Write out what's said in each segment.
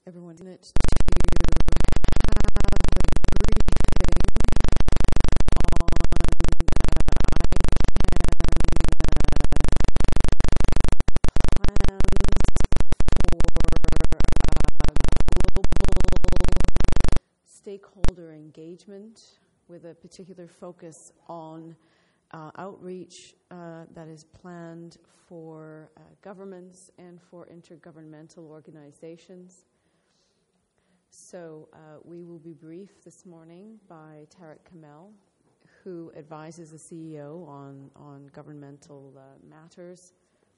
everyone's in it to stakeholder engagement with a particular focus on outreach that is planned for governments and for intergovernmental organizations. So we will be briefed this morning by Tarek Kamel, who advises the CEO on governmental matters.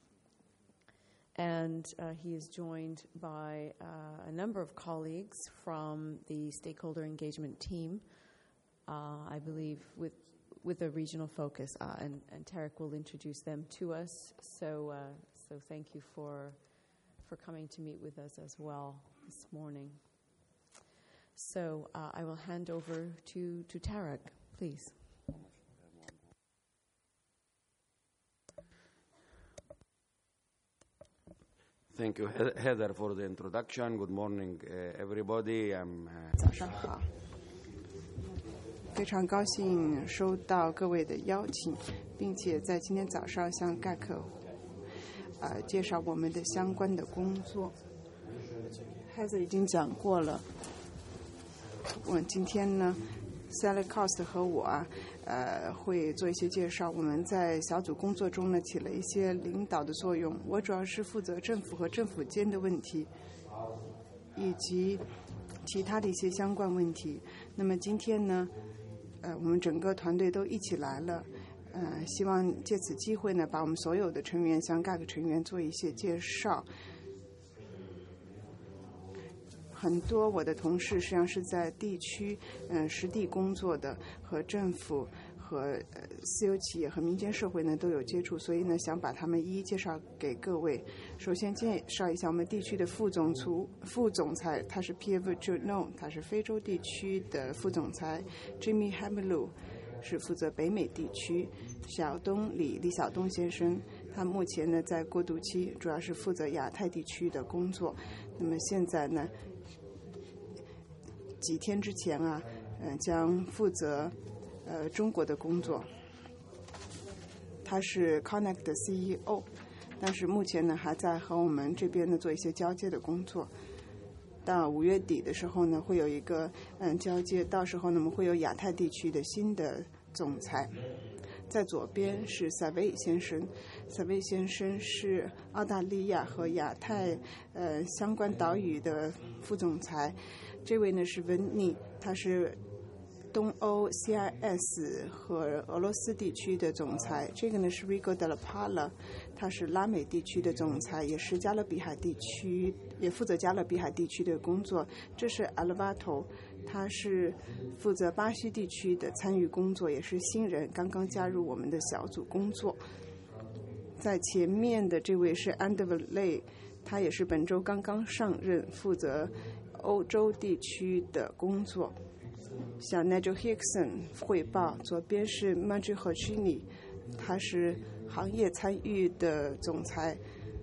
And he is joined by a number of colleagues from the stakeholder engagement team, I believe with a regional focus, and Tarek will introduce them to us. So thank you for coming to meet with us as well this morning. So I will hand over to Tarek, please. Thank you, Heather, for the introduction. Good morning, everybody. 早上好，非常高兴收到各位的邀请，并且在今天早上向盖克介绍我们的相关的工作。Heather 已经讲过了，我今天呢 ，Sally Cost 和我会做一些介绍。我们在小组工作中呢起了一些领导的作用。我主要是负责政府和政府间的问题，以及其他的一些相关问题。那么今天呢，我们整个团队都一起来了，希望借此机会呢，把我们所有的成员向各个成员做一些介绍。很多我的同事实际上是在地区实地工作的，和政府和私有企业和民间社会呢都有接触，所以呢想把他们一一介绍给各位。首先介绍一下我们地区的副总裁，他是 Pierre Vaugenon， 他是非洲地区的副总裁。Jimmy Hamelou 是负责北美地区。李晓东先生，他目前呢在过渡期，主要是负责亚太地区的工作。那么现在呢，几天之前将负责中国的工作。他是 Connect 的 CEO， 但是目前呢还在和我们这边呢做一些交接的工作。到5月底的时候呢，会有一个交接，到时候呢我们会有亚太地区的新的总裁。在左边是 Savvy 先生 ，Savvy 先生是澳大利亚和亚太相关岛屿的副总裁。这位呢是文尼，他是东欧 CIS 和俄罗斯地区的总裁。这个呢是 Rigo Della Pala， 他是拉美地区的总裁，也是加勒比海地区，也负责加勒比海地区的工作。这是 Alvato， 他是负责巴西地区的参与工作，也是新人，刚刚加入我们的小组工作。在前面的这位是 Andevley， 他也是本周刚刚上任，负责欧洲地区的工作。向 Nigel Hickson 汇报。左边是 Maggi Hochini， 他是行业参与的总裁。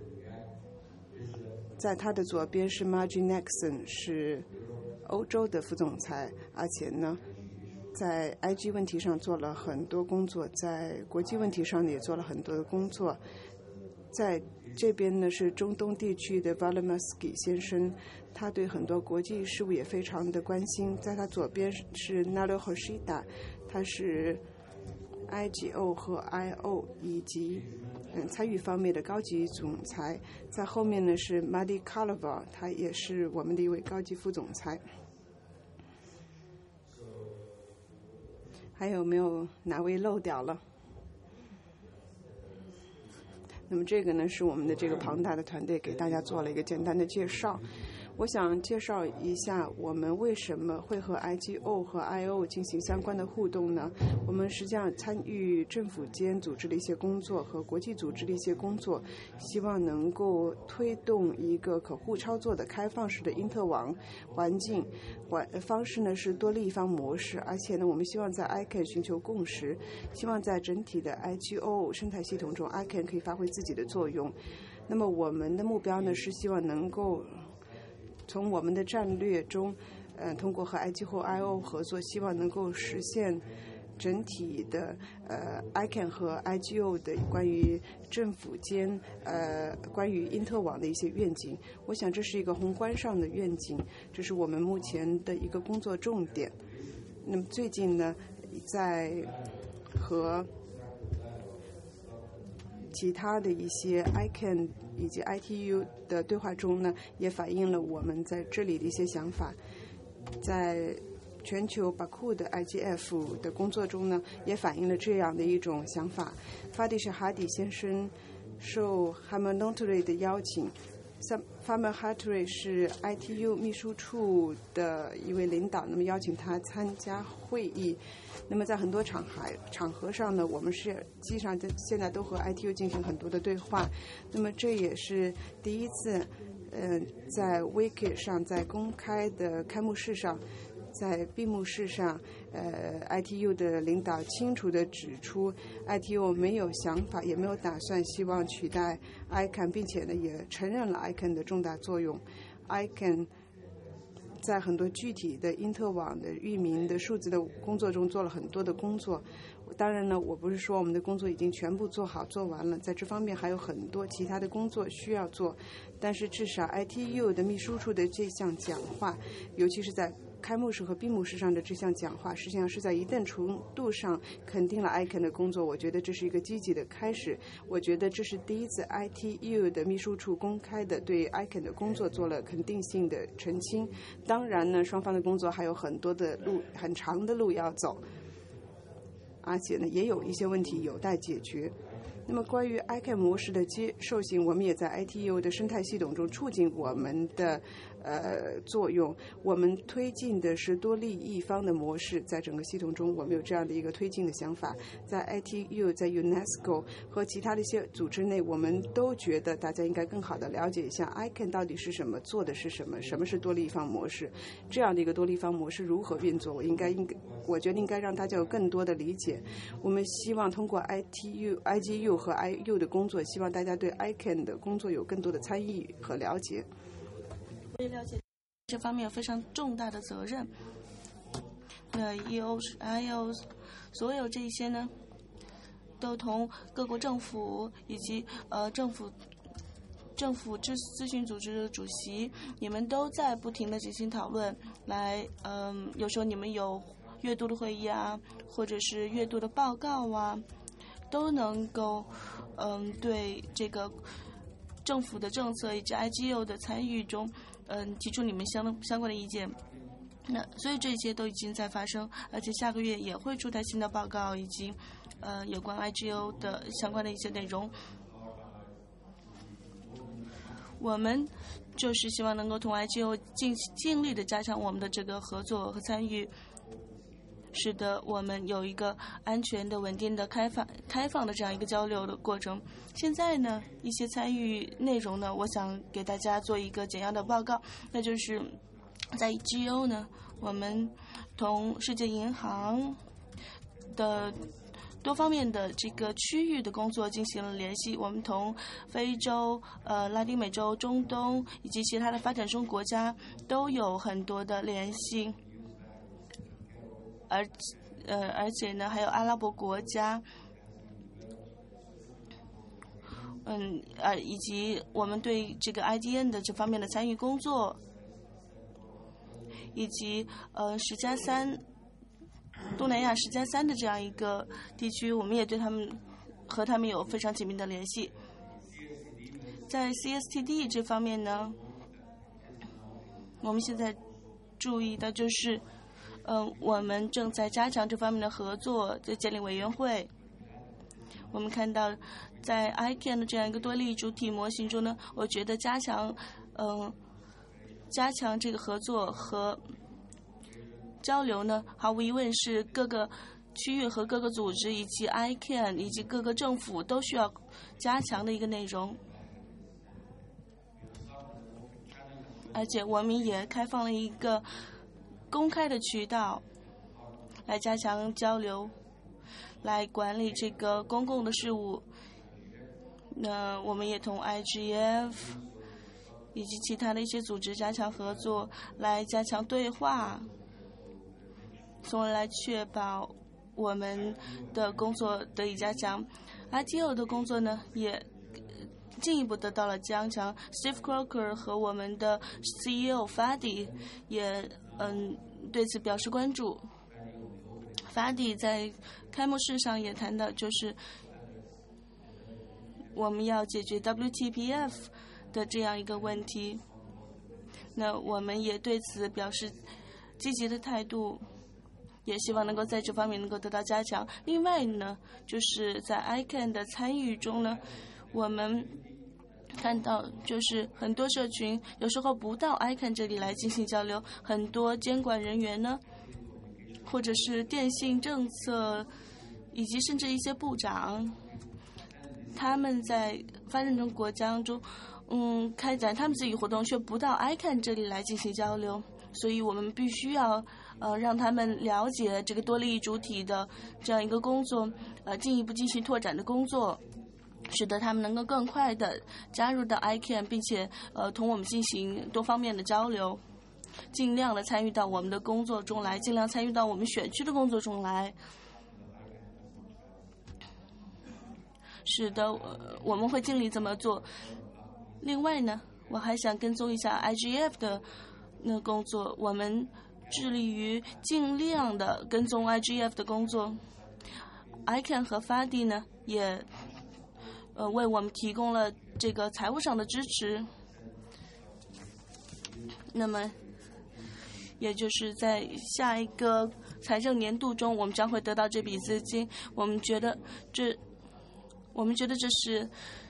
在他的左边是 Maggi Nexon， 是欧洲的副总裁，而且呢在 IG 问题上做了很多工作，在国际问题上也做了很多的工作。在这边呢是中东地区的 Valemasky 先生，他对很多国际事务也非常的关心。在他左边是 Nalo Hoshida， 他是 IGO 和 IO 以及参与方面的高级总裁。在后面呢是 Madi Calavar， 他也是我们的一位高级副总裁。还有没有哪位漏掉了？那么这个呢是我们的这个庞大的团队给大家做了一个简单的介绍。我想介绍一下我们为什么会和 IGO 和 IO 进行相关的互动呢？我们实际上参与政府间组织的一些工作和国际组织的一些工作，希望能够推动一个可互操作的开放式的因特网环境。方式呢是多立方模式，而且呢我们希望在 ICANN 寻求共识，希望在整体的 IGO 生态系统中 ICANN 可以发挥自己的作用。那么我们的目标呢是希望能够从我们的战略中，通过和 IG 或 IO 合作，希望能够实现整体的ICANN 和 IGO 的关于政府间关于因特网的一些愿景。我想这是一个宏观上的愿景，这是我们目前的一个工作重点。那么最近呢，在和其他的一些 ICANN 以及 ITU 的对话中呢，也反映了我们在这里的一些想法。在全球巴库的 IGF 的工作中呢，也反映了这样的一种想法。法迪什哈迪先生受 Hammer Nontary 的邀请，Farmer Hattery 是 ITU 秘书处的一位领导，那么邀请他参加会议。那么在很多场合上呢，我们实际上现在都和 ITU 进行很多的对话。那么这也是第一次，在 Wiki 上，在公开的开幕式上，在闭幕式上，ITU 的领导清楚地指出 ，ITU 没有想法，也没有打算希望取代 ICANN， 并且呢，也承认了 ICANN 的重大作用。ICANN 在很多具体的因特网的域名的数字的工作中做了很多的工作。当然呢，我不是说我们的工作已经全部做好做完了，在这方面还有很多其他的工作需要做。但是至少 ITU 的秘书处的这项讲话，尤其是在开幕式和闭幕式上的这项讲话，实际上是在一定程度上肯定了 ICANN 的工作。我觉得这是一个积极的开始。我觉得这是第一次 ITU 的秘书处公开的对 ICANN 的工作做了肯定性的澄清。当然呢，双方的工作还有很多的路，很长的路要走，而且呢，也有一些问题有待解决。那么关于 ICANN 模式的接受性，我们也在 ITU 的生态系统中促进我们的作用。我们推进的是多利益方的模式，在整个系统中我们有这样的一个推进的想法。在 ITU、在 UNESCO 和其他的一些组织内，我们都觉得大家应该更好的了解一下 ICANN 到底是什么，做的是什么，什么是多利益方模式，这样的一个多利益方模式如何运作，我觉得应该让大家有更多的理解。我们希望通过 IGU 和 IU 的工作，希望大家对 ICANN 的工作有更多的参与和了解。 我也了解这方面有非常重大的责任。EU、IO 所有这些呢，都同各国政府以及政府咨询组织的主席，你们都在不停的进行讨论，来有时候你们有月度的会议啊，或者是月度的报告啊，都能够对这个政府的政策以及 IGO 的参与中提出你们相关的意见。那所以这些都已经在发生，而且下个月也会出台新的报告以及有关 IGO 的相关的一些内容。我们就是希望能够同 IGO 尽力的加强我们的这个合作和参与，使得我们有一个安全的、稳定的、开放的这样一个交流的过程。现在呢，一些参与内容呢，我想给大家做一个简要的报告，那就是在 IGO 呢，我们同世界银行的多方面的这个区域的工作进行了联系。我们同非洲、拉丁美洲、中东以及其他的发展中国家都有很多的联系。而且呢，还有阿拉伯国家，以及我们对这个 IDN 的这方面的参与工作，以及10+3东南亚10+3的这样一个地区，我们也对和他们有非常紧密的联系。在 CSTD 这方面呢，我们现在注意的就是。我们正在加强这方面的合作，在建立委员会。我们看到，在 ICANN 的这样一个多利益主体模型中呢，我觉得加强这个合作和交流呢，毫无疑问是各个区域和各个组织以及 ICANN 以及各个政府都需要加强的一个内容。而且我们也开放了一个公开的渠道，来加强交流，来管理这个公共的事务。那我们也同 IGF 以及其他的一些组织加强合作，来加强对话，从而来确保我们的工作得以加强。ITO 的工作呢，也进一步得到了加强。Steve Crocker 和我们的 CEO Fadi 也对此表示关注。Fadi 在开幕式上也谈到，就是我们要解决 WTPF 的这样一个问题。那我们也对此表示积极的态度，也希望能够在这方面能够得到加强。另外呢，就是在 ICANN 的参与中呢，我们看到就是很多社群有时候不到 ICANN 这里来进行交流，很多监管人员呢，或者是电信政策，以及甚至一些部长，他们在发展中国家中开展他们自己活动，却不到 ICANN 这里来进行交流，所以我们必须要让他们了解这个多利益主体的这样一个工作，进一步进行拓展的工作，使得他们能够更快的加入到 ICANN， 并且同我们进行多方面的交流，尽量的参与到我们的工作中来，尽量参与到我们选区的工作中来。是的，我们会尽力这么做。另外呢，我还想跟踪一下 IGF 的工作，我们致力于尽量的跟踪 IGF 的工作。ICANN 和 Fadi 呢，也为我们提供了这个财务上的支持。那么，也就是在下一个财政年度中，我们将会得到这笔资金。我们觉得这是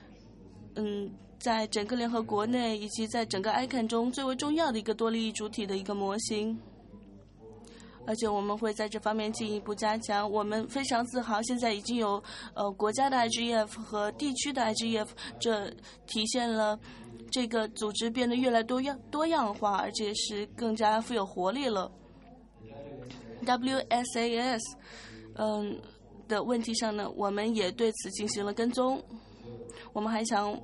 在整个联合国内以及在整个 ICANN 中最为重要的一个多利益主体的一个模型，而且我们会在这方面进一步加强。我们非常自豪，现在已经有国家的 IGF 和地区的 IGF， 这体现了这个组织变得越来多样化，而且是更加富有活力了。WSAS 的问题上呢，我们也对此进行了跟踪。我们还想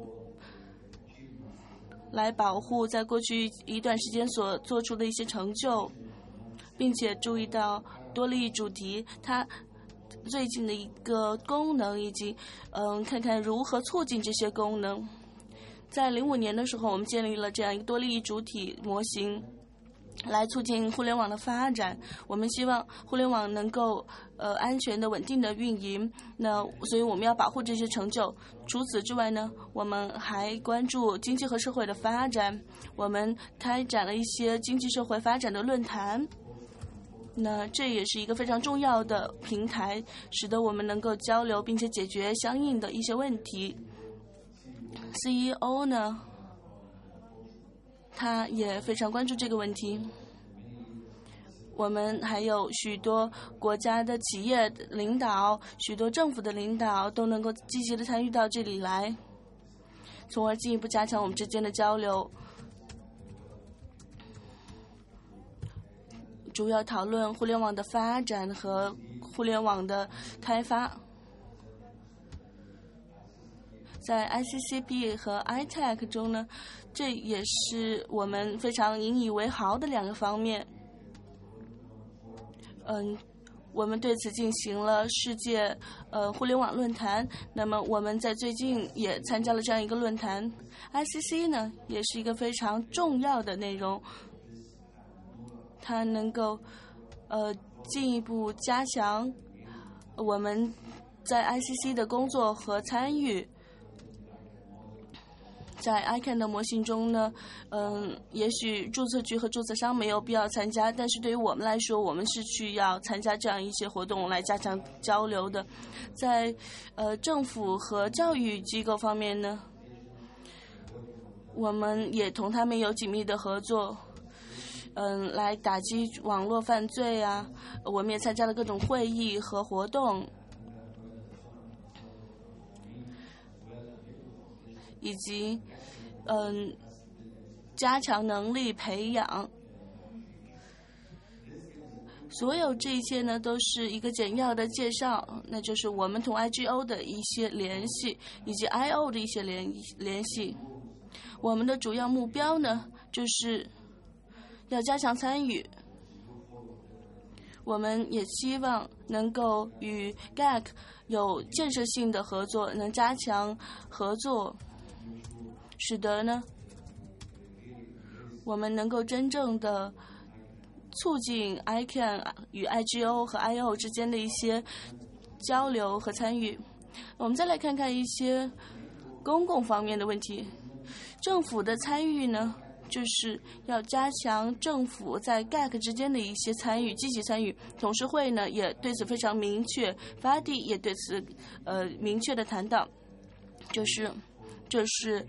来保护在过去一段时间所做出的一些成就，并且注意到多利益主题它最近的一个功能，以及看看如何促进这些功能。在05年的时候，我们建立了这样一个多利益主体模型，来促进互联网的发展。我们希望互联网能够安全的、稳定的运营。那所以我们要保护这些成就。除此之外呢，我们还关注经济和社会的发展。我们开展了一些经济社会发展的论坛。那这也是一个非常重要的平台，使得我们能够交流并且解决相应的一些问题。CEO 呢，他也非常关注这个问题。我们还有许多国家的企业领导、许多政府的领导都能够积极的参与到这里来，从而进一步加强我们之间的交流。主要讨论互联网的发展和互联网的开发。在 ICCP 和 ITAC 中呢，这也是我们非常引以为豪的两个方面。我们对此进行了世界互联网论坛。那么我们在最近也参加了这样一个论坛。ICC 呢，也是一个非常重要的内容，它能够进一步加强我们在 ICC 的工作和参与。在 ICANN 的模型中呢，也许注册局和注册商没有必要参加，但是对于我们来说，我们是需要参加这样一些活动来加强交流的。在政府和教育机构方面呢，我们也同他们有紧密的合作，来打击网络犯罪啊。我们也参加了各种会议和活动。以及加强能力培养，所有这一切呢，都是一个简要的介绍，那就是我们同 IGO 的一些联系，以及 IO 的一些联系。 我们的主要目标呢，就是要加强参与。我们也希望能够与 GAC 有建设性的合作，能加强合作，使得呢，我们能够真正的促进 ICANN 与 IGO 和 IO 之间的一些交流和参与。我们再来看看一些公共方面的问题。政府的参与呢，就是要加强政府在 GAC 之间的一些参与，积极参与。董事会呢也对此非常明确，法蒂也对此明确的谈到，就是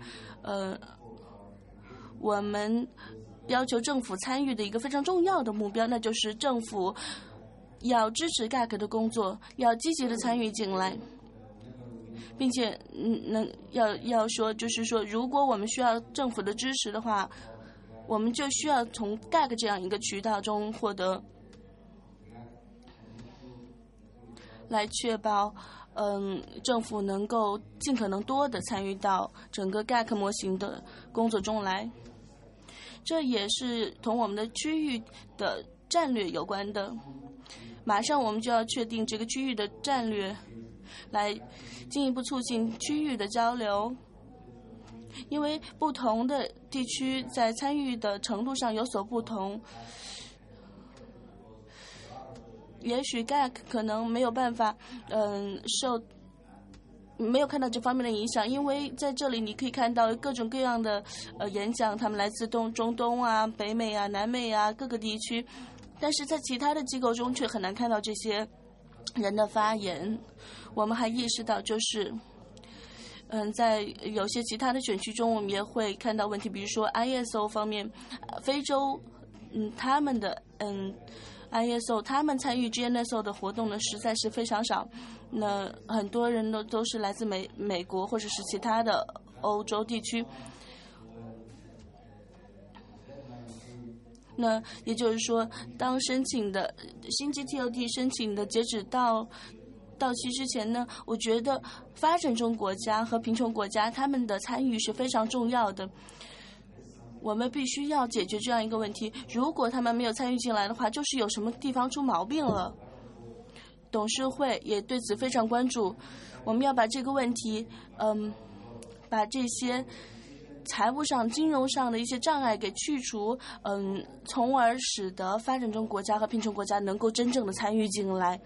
我们要求政府参与的一个非常重要的目标，那就是政府要支持 GAC 的工作，要积极的参与进来。并且要说，就是说，如果我们需要政府的支持的话，我们就需要从 GAC 这样一个渠道中获得，来确保政府能够尽可能多的参与到整个 GAC 模型的工作中来。这也是同我们的区域的战略有关的。马上我们就要确定这个区域的战略，来进一步促进区域的交流，因为不同的地区在参与的程度上有所不同。也许 GAC 可能没有办法，没有看到这方面的影响，因为在这里你可以看到各种各样的演讲，他们来自中东啊、北美啊、南美啊各个地区，但是在其他的机构中却很难看到这些人的发言。我们还意识到，就是在有些其他的选区中，我们也会看到问题，比如说 ISO 方面，非洲他们的ISO 他们参与 GNSO 的活动呢实在是非常少，那很多人都是来自美国或者是其他的欧洲地区。那也就是说，当申请的新 GTOD 申请的截止到期之前呢，我觉得发展中国家和贫穷国家他们的参与是非常重要的。我们必须要解决这样一个问题，如果他们没有参与进来的话，就是有什么地方出毛病了。董事会也对此非常关注，我们要把这个问题，把这些财务上、金融上的一些障碍给去除，从而使得发展中国家和贫穷国家能够真正的参与进来。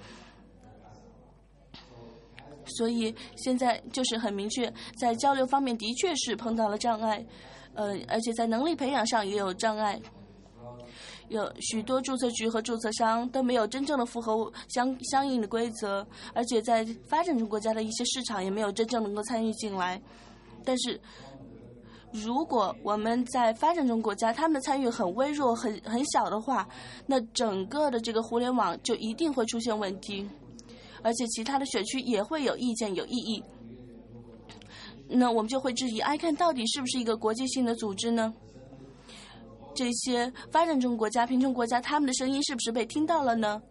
所以现在就是很明确，在交流方面的确是碰到了障碍，而且在能力培养上也有障碍。有许多注册局和注册商都没有真正的符合相应的规则，而且在发展中国家的一些市场也没有真正能够参与进来。但是如果我们在发展中国家他们的参与很微弱、很小的话，那整个的这个互联网就一定会出现问题，而且其他的选区也会有意见、有异议。那我们就会质疑 ICANN 到底是不是一个国际性的组织呢？这些发展中国家、贫穷国家他们的声音是不是被听到了呢？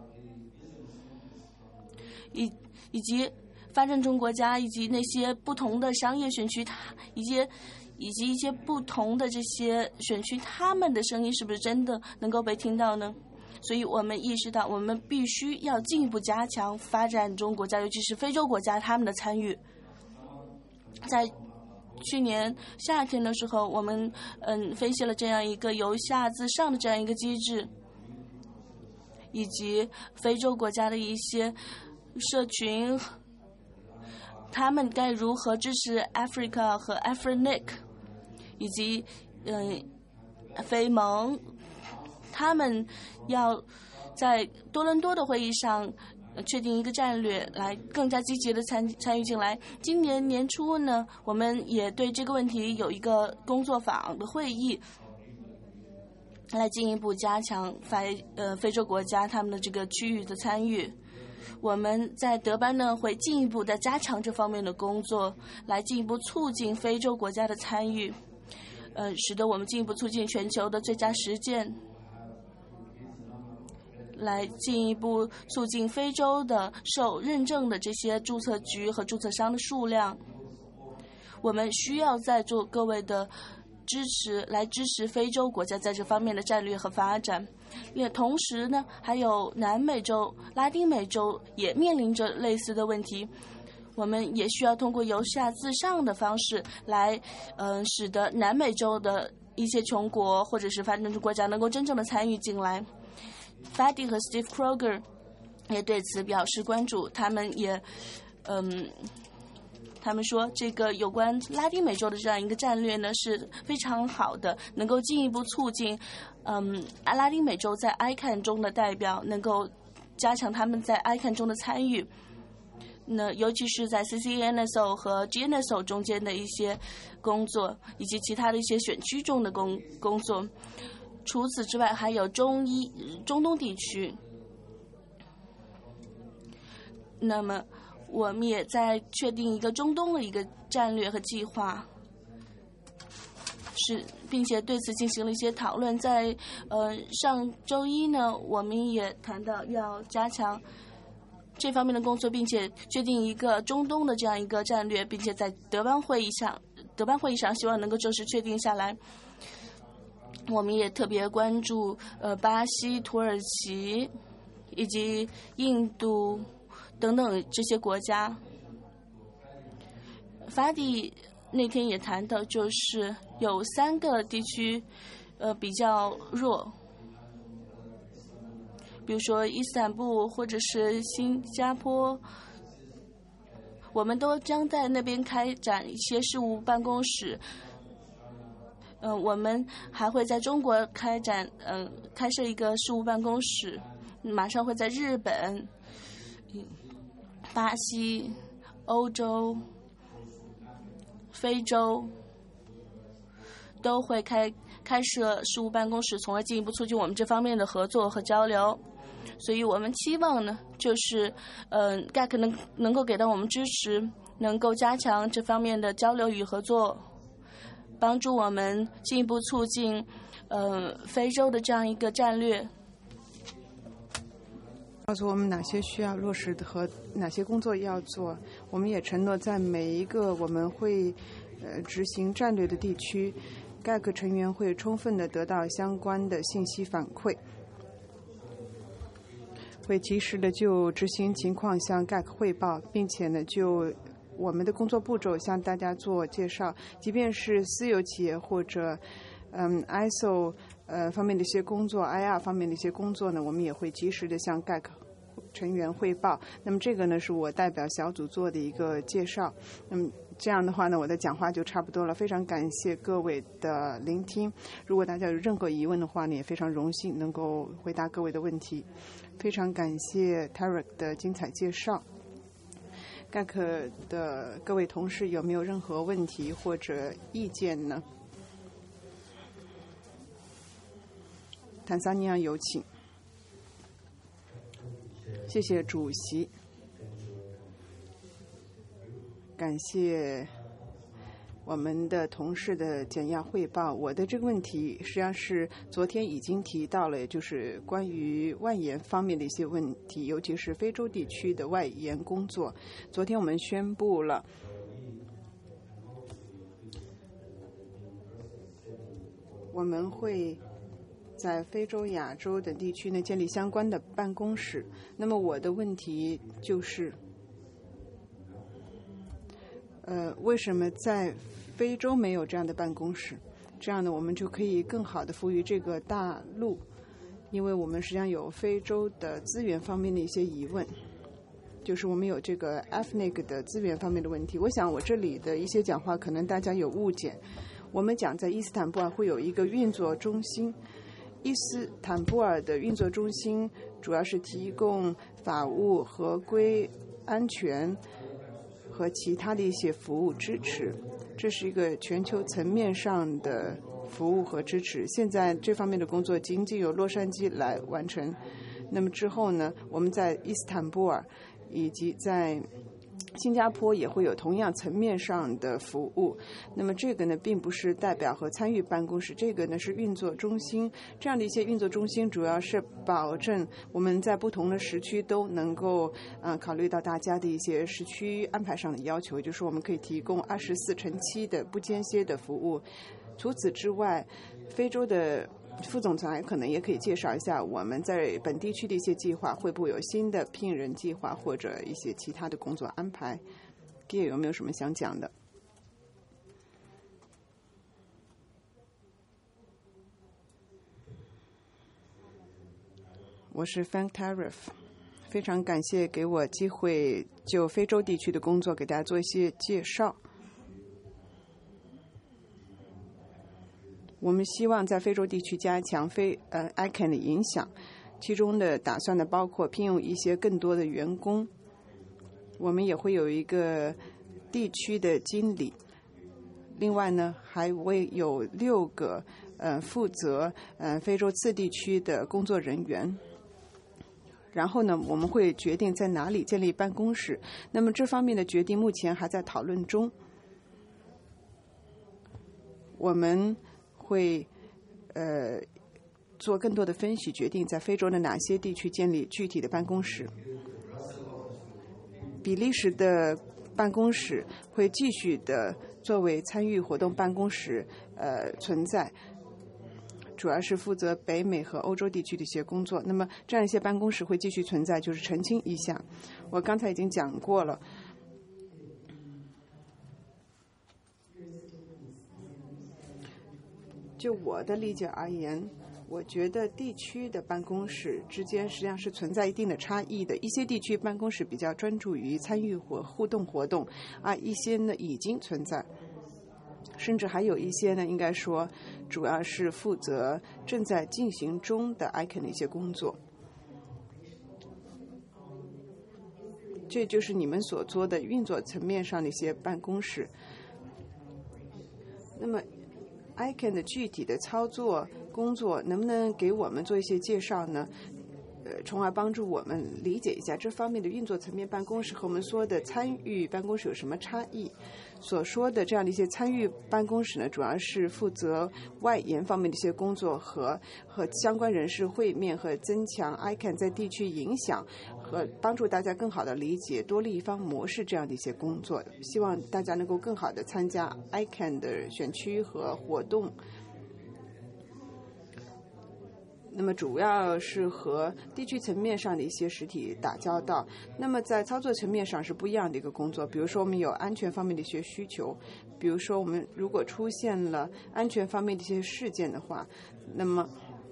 以及发展中国家以及那些不同的商业选区，以及一些不同的这些选区，他们的声音是不是真的能够被听到呢？所以我们意识到，我们必须要进一步加强发展中国家，尤其是非洲国家他们的参与。在去年夏天的时候，我们分析了这样一个由下至上的这样一个机制，以及非洲国家的一些社群，他们该如何支持 Africa 和 Afrinic， 以及非盟，他们要在多伦多的会议上确定一个战略，来更加积极的参与进来。今年年初呢，我们也对这个问题有一个工作坊的会议，来进一步加强非洲国家他们的这个区域的参与。我们在德班呢会进一步的加强这方面的工作，来进一步促进非洲国家的参与，使得我们进一步促进全球的最佳实践，来进一步促进非洲的受认证的这些注册局和注册商的数量。 我们需要在座各位的支持，来支持非洲国家在这方面的战略和发展。也同时呢，还有南美洲、拉丁美洲也面临着类似的问题。我们也需要通过由下至上的方式来，使得南美洲的一些穷国或者是发展中国家能够真正的参与进来。Fadi 和 Steve Kroger 也对此表示关注，他们也，他们说这个有关拉丁美洲的这样一个战略呢是非常好的，能够进一步促进，拉丁美洲在 ICAN 中的代表能够加强他们在 ICAN 中的参与。那尤其是在 CCNSO 和 GNSO 中间的一些工作，以及其他的一些选区中的工作。除此之外，还有中东地区。那么，我们也在确定一个中东的一个战略和计划，并且对此进行了一些讨论。在上周一呢，我们也谈到要加强这方面的工作，并且确定一个中东的这样一个战略，并且在德班会议上希望能够正式确定下来。我们也特别关注巴西、土耳其以及印度等等这些国家。法迪那天也谈到，就是有3个地区比较弱，比如说伊斯坦布或者是新加坡，我们都将在那边开展一些事务办公室。我们还会在中国开设一个事务办公室，马上会在日本、巴西、欧洲、非洲都会开设事务办公室，从而进一步促进我们这方面的合作和交流。所以我们期望呢，就是GAC能够给到我们支持，能够加强这方面的交流与合作，帮助我们进一步促进非洲的这样一个战略。 告诉我们哪些需要落实和哪些工作要做。我们也承诺在每一个我们会执行战略的地区，GAC成员会充分的得到相关的信息反馈，会及时的就执行情况向 GAC 汇报，并且呢就我们的工作步骤向大家做介绍。即便是私有企业或者ISO 方面的一些工作 IR 方面的一些工作呢，我们也会及时的向 GAC 成员汇报。那么这个呢是我代表小组做的一个介绍。那么这样的话呢，我的讲话就差不多了。非常感谢各位的聆听。如果大家有任何疑问的话呢，也非常荣幸能够回答各位的问题。非常感谢 Tarek 的精彩介绍。GAC 的各位同事有没有任何问题或者意见呢？坦桑尼亚有请。谢谢主席，感谢我们的同事的简要汇报。我的这个问题实际上是昨天已经提到了，就是关于外延方面的一些问题，尤其是非洲地区的外延工作。昨天我们宣布了我们会在非洲、亚洲等地区呢建立相关的办公室。那么我的问题就是，为什么在非洲没有这样的办公室？这样呢，我们就可以更好的服务这个大陆，因为我们实际上有非洲的资源方面的一些疑问，就是我们有这个 ethnic 的资源方面的问题。我想我这里的一些讲话可能大家有误解。我们讲在伊斯坦布尔会有一个运作中心，伊斯坦布尔的运作中心主要是提供法务、合规、安全和其他的一些服务支持，这是一个全球层面上的服务和支持。现在这方面的工作仅仅由洛杉矶来完成。那么之后呢，我们在伊斯坦布尔以及在新加坡也会有同样层面上的服务。那么这个呢，并不是代表和参与办公室，这个呢是运作中心。这样的一些运作中心，主要是保证我们在不同的时区都能够考虑到大家的一些时区安排上的要求，也就是说我们可以提供24/7的不间歇的服务。除此之外，非洲的副总裁可能也可以介绍一下我们在本地区的一些计划，会不会有新的聘人计划或者一些其他的工作安排。Gia 有没有什么想讲的？我是 Frank Tariff， 非常感谢给我机会就非洲地区的工作给大家做一些介绍。我们希望在非洲地区加强ICANN 的影响，其中的打算呢包括聘用一些更多的员工，我们也会有一个地区的经理，另外呢还会有6个负责非洲次地区的工作人员。然后呢，我们会决定在哪里建立办公室。那么这方面的决定目前还在讨论中。我们会做更多的分析，决定在非洲的哪些地区建立具体的办公室。比利时的办公室会继续的作为参与活动办公室存在，主要是负责北美和欧洲地区的一些工作。那么这样一些办公室会继续存在，就是澄清一下，我刚才已经讲过了。就我的理解而言，我觉得地区的办公室之间实际上是存在一定的差异的。一些地区办公室比较专注于参与或互动活动，而一些呢已经存在，甚至还有一些呢，应该说主要是负责正在进行中的 ICANN 的一些工作。这就是你们所做的运作层面上的一些办公室。那么ICANN 的具体的操作工作能不能给我们做一些介绍呢？从而帮助我们理解一下这方面的运作层面办公室和我们说的参与办公室有什么差异。所说的这样的一些参与办公室呢，主要是负责外延方面的一些工作和相关人士会面，和增强 ICANN 在地区影响和帮助大家更好的理解多立方模式这样的一些工作。希望大家能够更好的参加 ICANN 的选区和活动。那么主要是和地区层面上的一些实体打交道。那么在操作层面上是不一样的一个工作。比如说我们有安全方面的一些需求，比如说我们如果出现了安全方面的一些事件的话，那么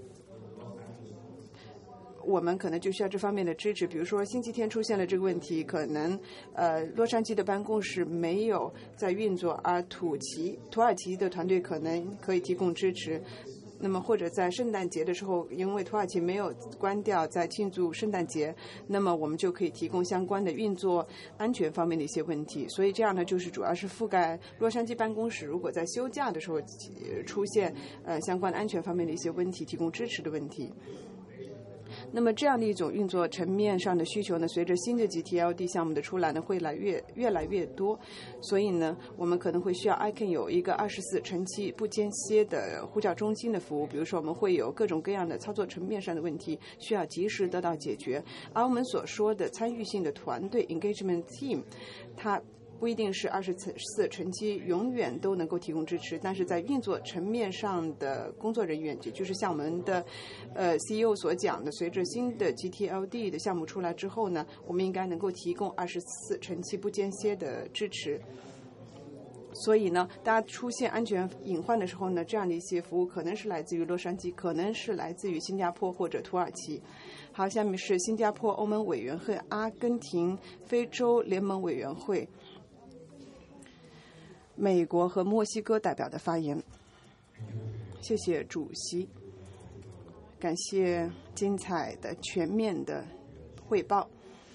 我们可能就需要这方面的支持。比如说星期天出现了这个问题，可能洛杉矶的办公室没有在运作，而土耳其的团队可能可以提供支持。那么或者在圣诞节的时候，因为土耳其没有关掉在庆祝圣诞节，那么我们就可以提供相关的运作安全方面的一些问题。所以这样呢，就是主要是覆盖洛杉矶办公室如果在休假的时候出现相关的安全方面的一些问题，提供支持的问题。那么这样的一种运作层面上的需求呢，随着新的 GTLD 项目的出来呢，会越来越多。所以呢，我们可能会需要 ICANN 有一个24/7不间歇的呼叫中心的服务。比如说我们会有各种各样的操作层面上的问题需要及时得到解决，而我们所说的参与性的团队 engagement team， 它不一定是24/7永远都能够提供支持，但是在运作层面上的工作人员，也就是像我们的CEO 所讲的，随着新的 GTLD 的项目出来之后呢，我们应该能够提供24/7不间歇的支持。所以呢，大家出现安全隐患的时候呢，这样的一些服务可能是来自于洛杉矶，可能是来自于新加坡或者土耳其。好，下面是新加坡欧盟委员会、阿根廷非洲联盟委员会、美国和墨西哥代表的发言。谢谢主席，感谢精彩的全面的汇报。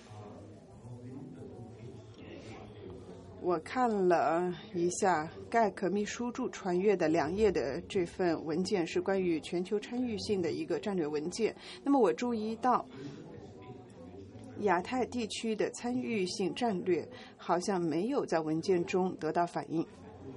我看了一下盖克秘书处传阅的2页的这份文件，是关于全球参与性的一个战略文件。那么我注意到亚太地区的参与性战略好像没有在文件中得到反映。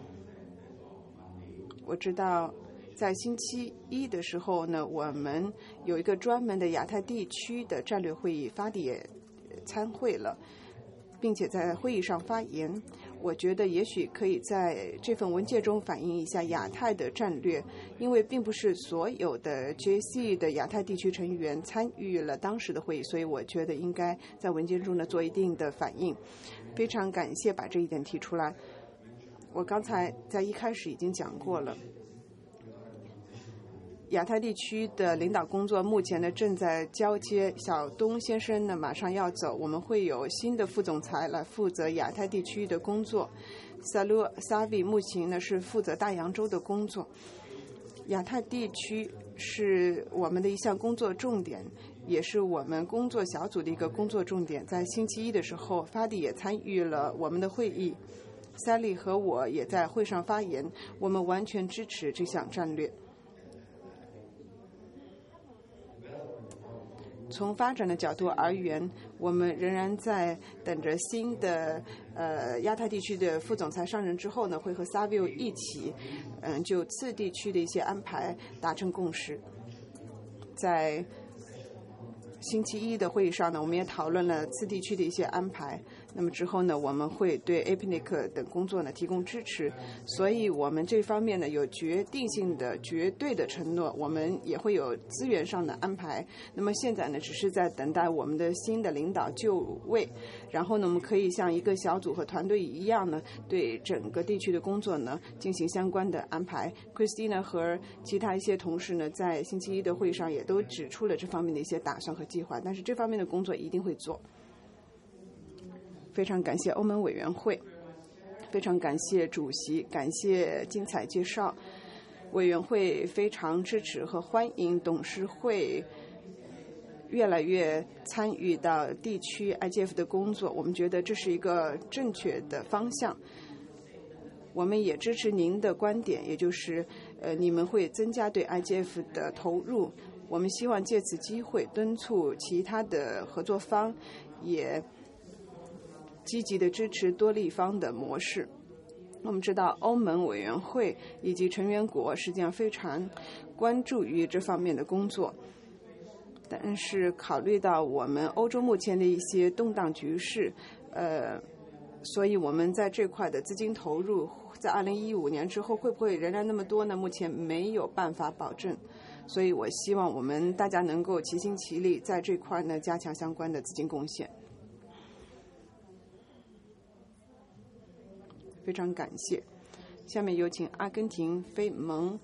我知道在星期一的时候呢，我们有一个专门的亚太地区的战略会议，法迪也参会了，并且在会议上发言。我觉得也许可以在这份文件中反映一下亚太的战略，因为并不是所有的 JC 的亚太地区成员参与了当时的会议，所以我觉得应该在文件中呢做一定的反应。非常感谢把这一点提出来。我刚才在一开始已经讲过了，亚太地区的领导工作目前呢正在交接，小东先生呢马上要走，我们会有新的副总裁来负责亚太地区的工作。Salu Savi 目前呢是负责大洋洲的工作。亚太地区是我们的一项工作重点，也是我们工作小组的一个工作重点。在星期一的时候，法迪也参与了我们的会议，Sally 和我也在会上发言，我们完全支持这项战略。从发展的角度而言，我们仍然在等着新的亚太地区的副总裁上任之后呢，会和 Savio 一起就次地区的一些安排达成共识。在星期一的会议上呢，我们也讨论了次地区的一些安排。那么之后呢，我们会对 APNIC 等工作呢提供支持，所以我们这方面呢有决定性的、绝对的承诺，我们也会有资源上的安排。那么现在呢，只是在等待我们的新的领导就位，然后呢，我们可以像一个小组和团队一样呢，对整个地区的工作呢进行相关的安排。Christina 和其他一些同事呢，在星期一的会上也都指出了这方面的一些打算和计划，但是这方面的工作一定会做。非常感谢欧盟委员会，非常感谢主席，感谢精彩介绍。委员会非常支持和欢迎董事会越来越参与到地区 IGF 的工作，我们觉得这是一个正确的方向。我们也支持您的观点，也就是你们会增加对 IGF 的投入。我们希望借此机会敦促其他的合作方也积极的支持多立方的模式。我们知道欧盟委员会以及成员国实际上非常关注于这方面的工作，但是考虑到我们欧洲目前的一些动荡局势，所以我们在这块的资金投入在2015年之后会不会仍然那么多呢？目前没有办法保证，所以我希望我们大家能够齐心齐力在这块呢加强相关的资金贡献。非常感谢。下面有请阿根廷、非盟、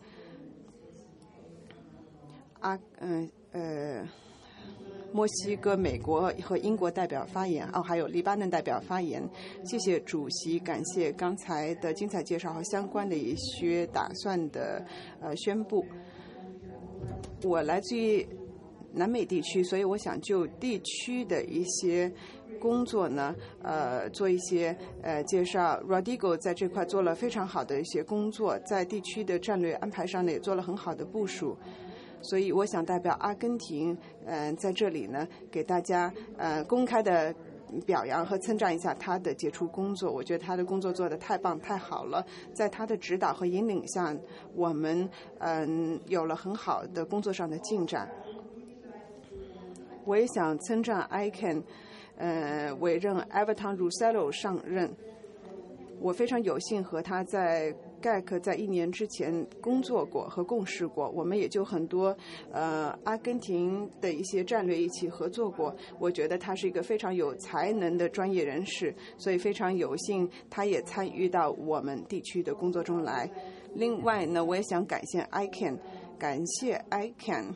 墨西哥、美国和英国代表发言，还有黎巴嫩代表发言。谢谢主席，感谢刚才的精彩介绍和相关的一些打算的宣布。我来自于南美地区，所以我想就地区的一些工作呢，做一些介绍。Rodrigo 在这块做了非常好的一些工作，在地区的战略安排上呢也做了很好的部署。所以我想代表阿根廷，在这里呢给大家公开的表扬和称赞一下他的杰出工作。我觉得他的工作做得太棒太好了，在他的指导和引领下，我们有了很好的工作上的进展。我也想称赞 ICANN委任 Everton Roussello 上任，我非常有幸和他在GAC 在1年之前工作过和共事过，我们也就很多阿根廷的一些战略一起合作过。我觉得他是一个非常有才能的专业人士，所以非常有幸他也参与到我们地区的工作中来。另外呢，我也想感谢 ICANN， 感谢 ICANN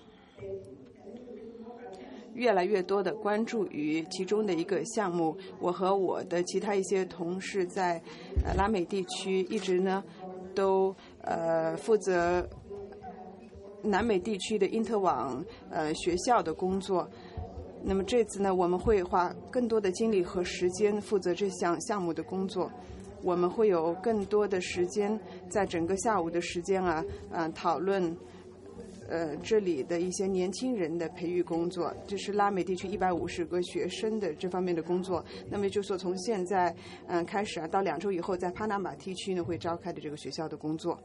越来越多的关注于其中的一个项目。我和我的其他一些同事在拉美地区一直呢都负责南美地区的因特网学校的工作。那么这次呢，我们会花更多的精力和时间负责这项项目的工作。我们会有更多的时间在整个下午的时间讨论这里的一些年轻人的培育工作，这是拉美地区150个学生的这方面的工作。那么就说从现在开始到2周以后，在巴拿马地区呢会召开的这个学校的工作。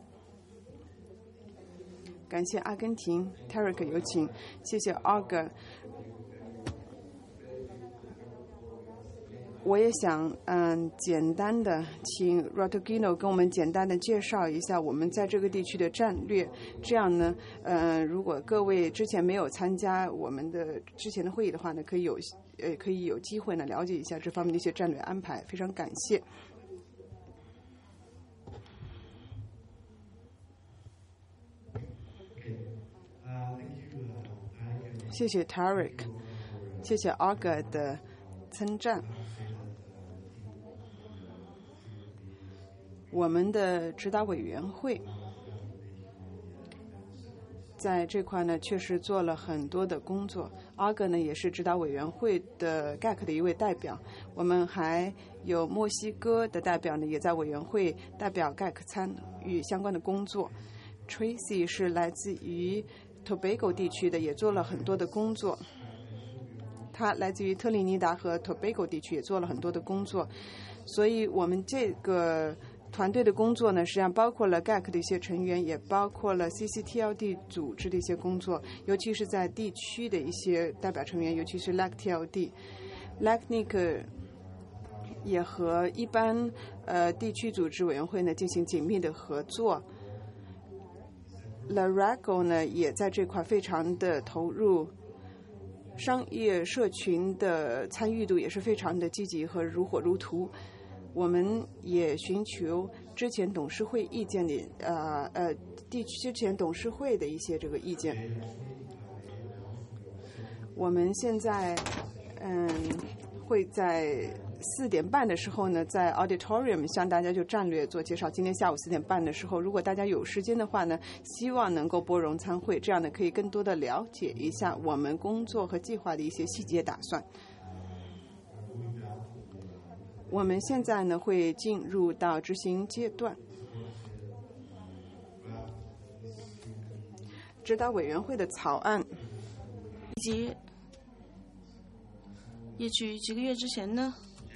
感谢阿根廷 Tarek 有请，谢谢 Olga。我也想简单的请 Rodriguino 跟我们简单的介绍一下我们在这个地区的战略，这样呢如果各位之前没有参加我们的之前的会议的话呢，可以有机会呢了解一下这方面的一些战略安排，非常感谢。谢谢 Tarek， 谢谢 Olga 的称赞。我们的指导委员会在这块呢，确实做了很多的工作。Olga呢也是指导委员会的 GAC 的一位代表。我们还有墨西哥的代表呢，也在委员会代表 GAC 参与相关的工作。Tracy 是来自于 Tobago 地区的，也做了很多的工作。他来自于特立尼达和 Tobago 地区，也做了很多的工作。所以我们这个团队的工作呢，实际上包括了 GAC 的一些成员，也包括了 CCTLD 组织的一些工作，尤其是在地区的一些代表成员，尤其是 LACTLD。LACNIC 也和一般地区组织委员会呢进行紧密的合作。LARAGO 呢也在这块非常的投入，商业社群的参与度也是非常的积极和如火如荼。我们也寻求之前董事会意见的地区之前董事会的一些这个意见。我们现在会在4点半的时候呢，在 auditorium 向大家就战略做介绍。今天下午4点半的时候，如果大家有时间的话呢，希望能够拨冗参会，这样呢可以更多的了解一下我们工作和计划的一些细节打算。我们现在呢会进入到执行阶段。指导委员会的草案以及也许几个月之前呢，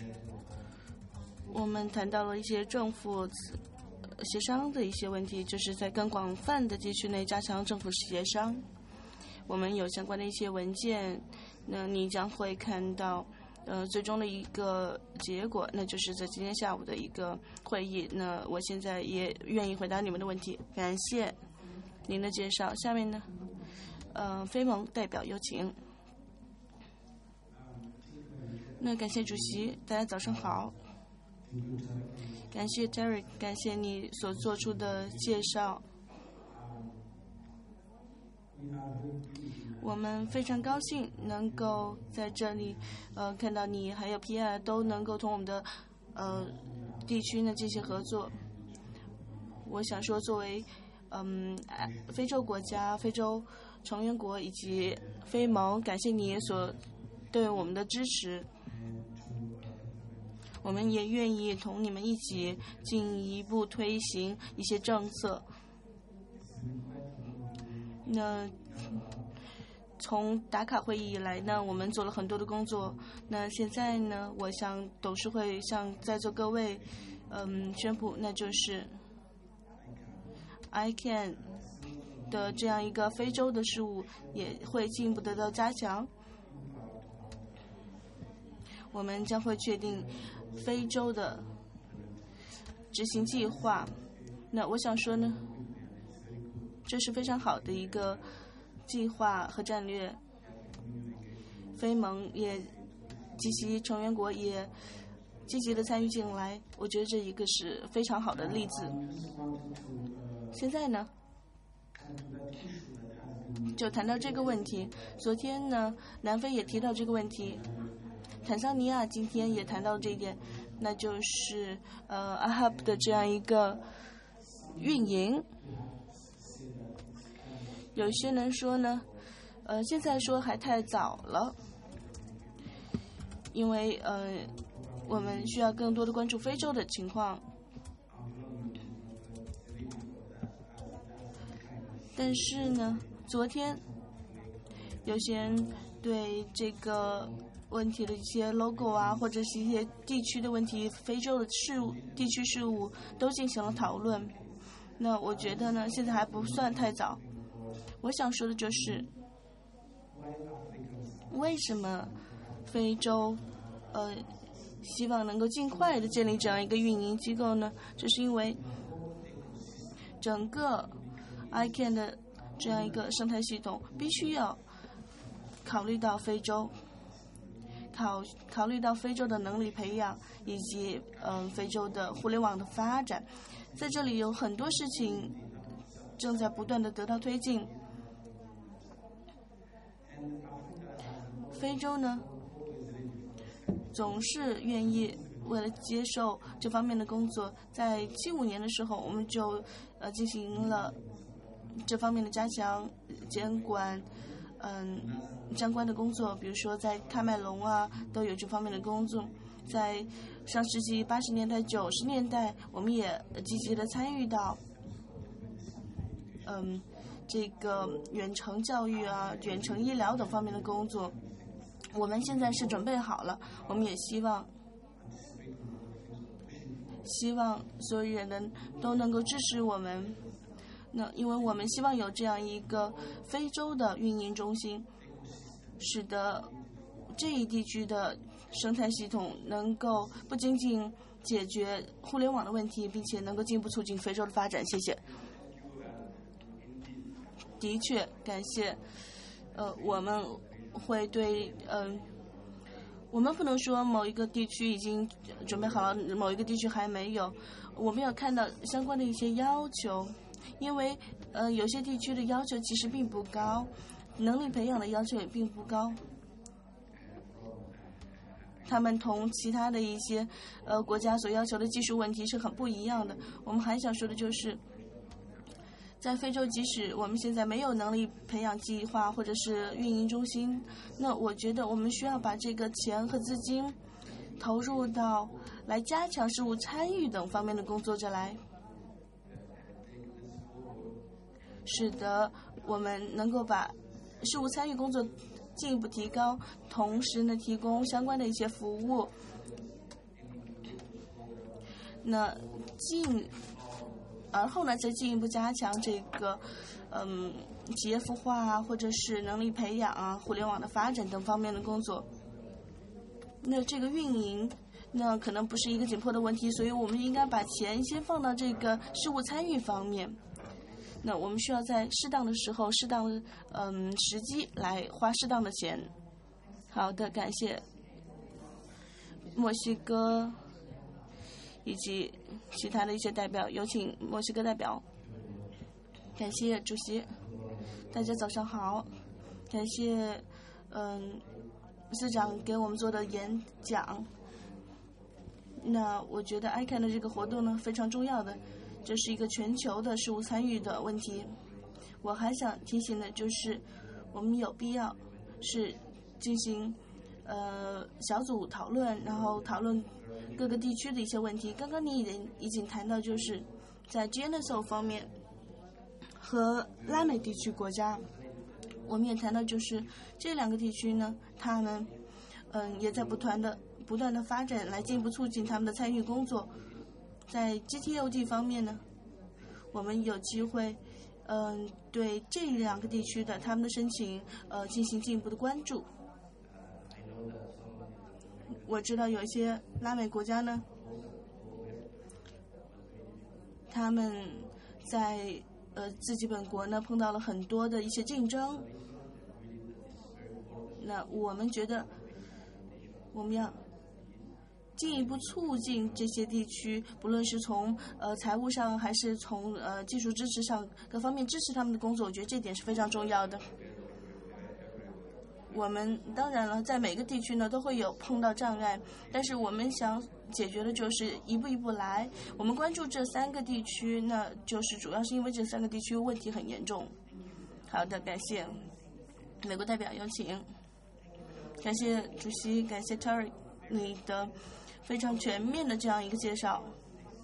我们谈到了一些政府协商的一些问题，就是在更广泛的地区内加强政府协商。我们有相关的一些文件，那你将会看到最终的一个结果，那就是在今天下午的一个会议。那我现在也愿意回答你们的问题，感谢您的介绍。下面呢，非盟代表有请。那感谢主席，大家早上好。感谢 Derek， 感谢你所做出的介绍。我们非常高兴能够在这里，看到你还有 Pierre 都能够同我们的地区呢进行合作。我想说，作为非洲国家、非洲成员国以及非盟，感谢你所对我们的支持。我们也愿意同你们一起进一步推行一些政策。那从达卡会议以来呢，我们做了很多的工作。那现在呢，我向董事会向在座各位宣布，那就是 ICANN 的这样一个非洲的事务也会进一步得到加强。我们将会确定非洲的执行计划。那我想说呢，这是非常好的一个计划和战略。非盟也及其成员国也积极的参与进来，我觉得这一个是非常好的例子。现在呢，就谈到这个问题。昨天呢，南非也提到这个问题，坦桑尼亚今天也谈到这一点，那就是AHAB 的这样一个运营。有些人说呢，现在说还太早了，因为我们需要更多的关注非洲的情况。但是呢， 昨天，有些人对这个问题的一些 logo 啊，或者是一些地区的问题、非洲的地区事务都进行了讨论。那我觉得呢，现在还不算太早。我想说的就是，为什么非洲希望能够尽快的建立这样一个运营机构呢？这是因为整个 ICANN 的这样一个生态系统必须要考虑到非洲，考虑到非洲的能力培养以及非洲的互联网的发展。在这里有很多事情正在不断的得到推进。非洲呢，总是愿意为了接受这方面的工作，在75年的时候，我们就进行了这方面的加强监管，相关的工作，比如说在喀麦隆啊，都有这方面的工作。在上世纪80年代、90年代，我们也积极的参与到，这个远程教育啊、远程医疗等方面的工作。我们现在是准备好了，我们也希望所有人都能够支持我们。那因为我们希望有这样一个非洲的运营中心，使得这一地区的生态系统能够不仅仅解决互联网的问题，并且能够进一步促进非洲的发展。谢谢。的确，感谢。我们会对我们不能说某一个地区已经准备好了，某一个地区还没有。我们要看到相关的一些要求，因为有些地区的要求其实并不高，能力培养的要求也并不高。他们同其他的一些国家所要求的技术问题是很不一样的。我们还想说的就是，在非洲，即使我们现在没有能力培养计划或者是运营中心，那我觉得我们需要把这个钱和资金投入到来加强事务参与等方面的工作着来，使得我们能够把事务参与工作进一步提高，同时呢提供相关的一些服务。那而后呢再进一步加强这个企业孵化啊，或者是能力培养啊、互联网的发展等方面的工作。那这个运营那可能不是一个紧迫的问题，所以我们应该把钱先放到这个事务参与方面。那我们需要在适当的时候、适当的时机来花适当的钱。好的，感谢墨西哥以及其他的一些代表，有请墨西哥代表。感谢主席，大家早上好。感谢司长给我们做的演讲。那我觉得 ICANN 的这个活动呢非常重要的。这是一个全球的事务参与的问题。我还想提醒的就是，我们有必要是进行小组讨论，然后讨论各个地区的一些问题。刚刚你已经谈到，就是在 GNSO 方面和拉美地区国家，我们也谈到就是这两个地区呢，他们也在不断的发展，来进一步促进他们的参与工作。在 GTOD 方面呢，我们有机会对这两个地区的他们的申请进行进一步的关注。我知道有一些拉美国家呢，他们在自己本国呢碰到了很多的一些竞争。那我们觉得我们要进一步促进这些地区，不论是从财务上还是从技术支持上各方面支持他们的工作，我觉得这点是非常重要的。我们当然了，在每个地区呢都会有碰到障碍，但是我们想解决的就是一步一步来。我们关注这3个地区，那就是主要是因为这3个地区问题很严重。好的，感谢美国代表，有请。感谢主席，感谢 Terry 你的非常全面的这样一个介绍，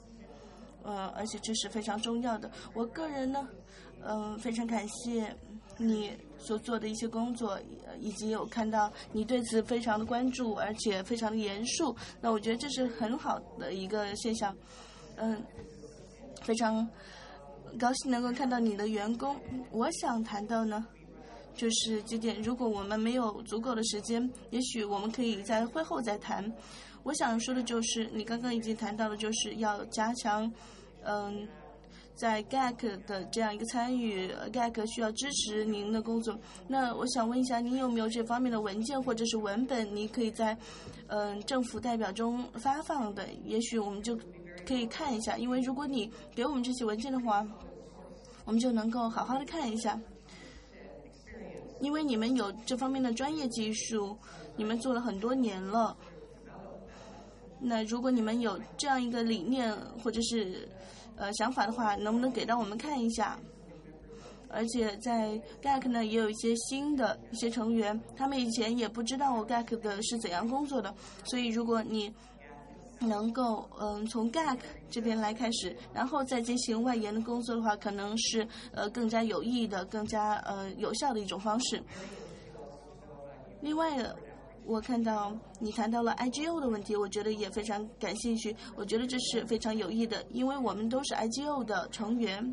而且这是非常重要的。我个人呢，非常感谢你所做的一些工作，以及有看到你对此非常的关注，而且非常的严肃。那我觉得这是很好的一个现象。非常高兴能够看到你的员工。我想谈到呢，就是几点。如果我们没有足够的时间，也许我们可以在会后再谈。我想说的就是，你刚刚已经谈到了，就是要加强，在 GAC 的这样一个参与 ，GAC 需要支持您的工作。那我想问一下，您有没有这方面的文件或者是文本，你可以在政府代表中发放的？也许我们就可以看一下，因为如果你给我们这些文件的话，我们就能够好好的看一下。因为你们有这方面的专业技术，你们做了很多年了。那如果你们有这样一个理念或者是想法的话，能不能给到我们看一下？而且在 GAC 呢，也有一些新的一些成员，他们以前也不知道GAC 的是怎样工作的，所以如果你能够从 GAC 这边来开始，然后再进行外延的工作的话，可能是更加有益的、更加有效的一种方式。另外我看到你谈到了 IGO 的问题，我觉得也非常感兴趣。我觉得这是非常有益的，因为我们都是 IGO 的成员。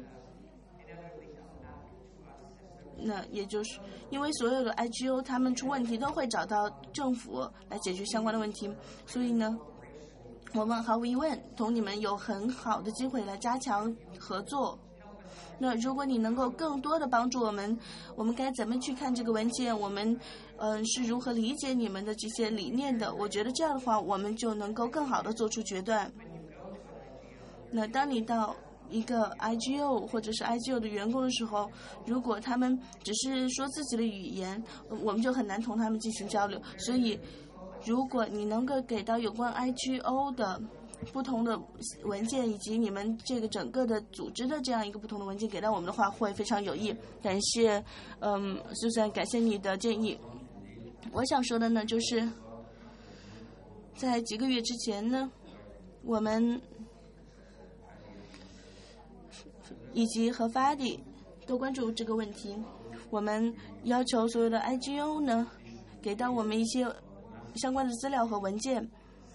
那也就是因为所有的 IGO 他们出问题都会找到政府来解决相关的问题，所以呢，我们毫无疑问同你们有很好的机会来加强合作。那如果你能够更多的帮助我们该怎么去看这个文件，我们是如何理解你们的这些理念的，我觉得这样的话我们就能够更好的做出决断。那当你到一个 IGO 或者是 IGO 的员工的时候，如果他们只是说自己的语言，我们就很难同他们进行交流。所以如果你能够给到有关 IGO 的不同的文件，以及你们这个整个的组织的这样一个不同的文件给到我们的话，会非常有益。感谢Susan，感谢你的建议。我想说的呢，就是在几个月之前呢，我们以及和 Fadi 都关注这个问题。我们要求所有的 IGO 呢，给到我们一些相关的资料和文件。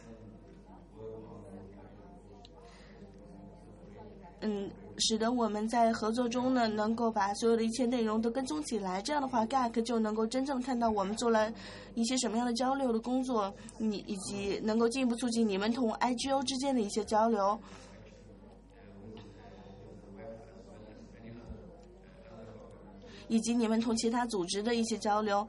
使得我们在合作中呢，能够把所有的一切内容都跟踪起来。这样的话 ，GAC 就能够真正看到我们做了一些什么样的交流的工作，以及能够进一步促进你们同 IGO 之间的一些交流。以及你们同其他组织的一些交流，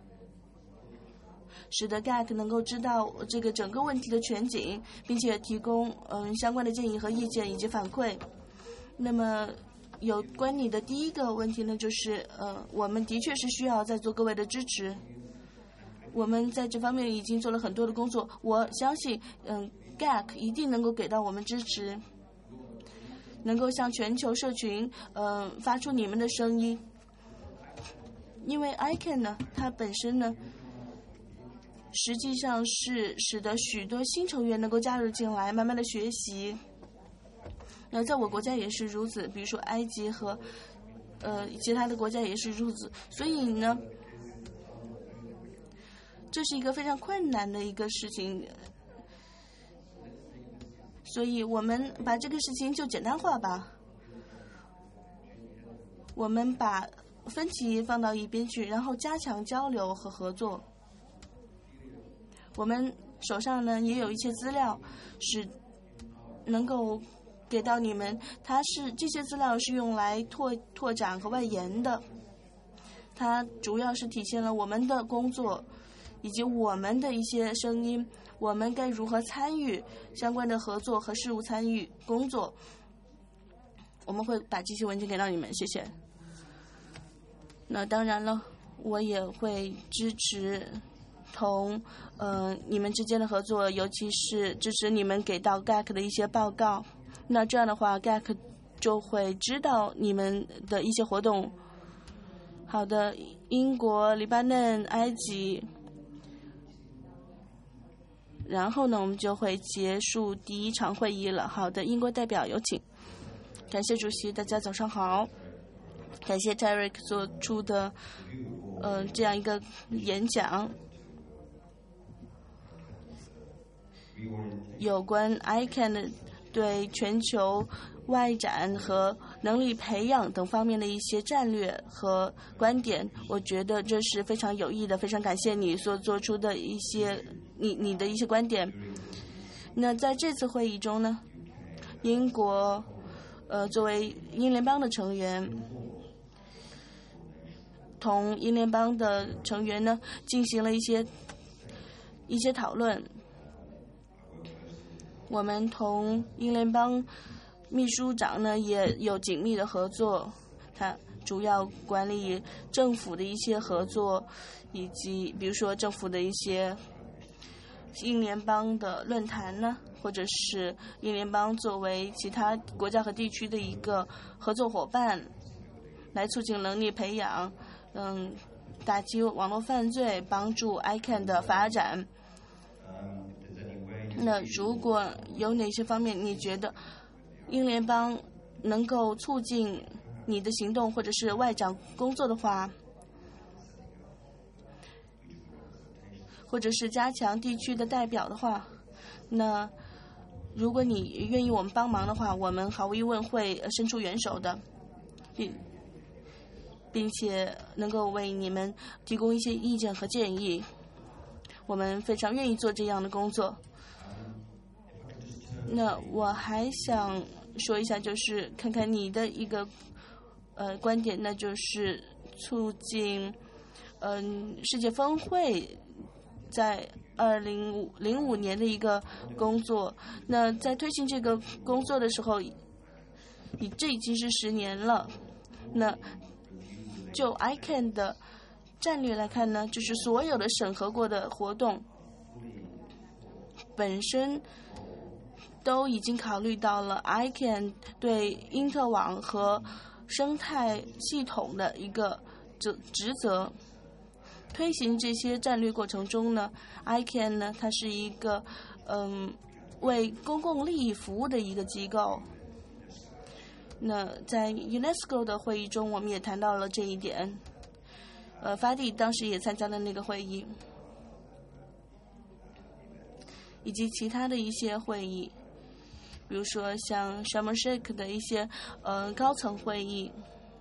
使得 GAC 能够知道这个整个问题的全景，并且提供相关的建议和意见以及反馈。那么有关你的第一个问题呢，就是我们的确是需要在座各位的支持。我们在这方面已经做了很多的工作，我相信GAC 一定能够给到我们支持，能够向全球社群发出你们的声音。因为 ICANN 呢，它本身呢，实际上是使得许多新成员能够加入进来，慢慢的学习。那在我国家也是如此，比如说埃及和其他的国家也是如此。所以呢，这是一个非常困难的一个事情。所以我们把这个事情就简单化吧。我们把分歧放到一边去，然后加强交流和合作。我们手上呢也有一些资料，是能够给到你们。这些资料是用来拓展和外延的，它主要是体现了我们的工作以及我们的一些声音，我们该如何参与相关的合作和事务参与工作。我们会把这些文件给到你们，谢谢。那当然了，我也会支持同你们之间的合作，尤其是支持你们给到 GAC 的一些报告。那这样的话 ，GAC 就会知道你们的一些活动。好的，英国、黎巴嫩、埃及，然后呢，我们就会结束第一场会议了。好的，英国代表有请。感谢主席，大家早上好。 感谢 Tarek 做出的这样一个演讲，有关 ICANN 对全球外展和能力培养等方面的一些战略和观点，我觉得这是非常有益的，非常感谢你所做出的一些你的一些观点。那在这次会议中呢，英国作为英联邦的成员，同英联邦的成员呢进行了一些讨论。我们同英联邦秘书长呢也有紧密的合作，他主要管理政府的一些合作，以及比如说政府的一些英联邦的论坛呢，或者是英联邦作为其他国家和地区的一个合作伙伴，来促进能力培养，打击网络犯罪，帮助 ICANN 的发展。那如果有哪些方面你觉得英联邦能够促进你的行动或者是外长工作的话，或者是加强地区的代表的话，那如果你愿意我们帮忙的话，我们毫无疑问会伸出援手的，并且能够为你们提供一些意见和建议。我们非常愿意做这样的工作。那我还想说一下，就是看看你的一个观点，那就是促进世界峰会在2005年的一个工作。那在推行这个工作的时候，这已经是10年了。那就 ICANN 的战略来看呢，就是所有的审核过的活动本身都已经考虑到了 ICANN 对因特网和生态系统的一个职责。推行这些战略过程中呢， ICANN 呢，它是一个为公共利益服务的一个机构。那在 UNESCO 的会议中，我们也谈到了这一点。法蒂当时也参加了那个会议，以及其他的一些会议，比如说像 Sharm el Sheikh 的一些高层会议，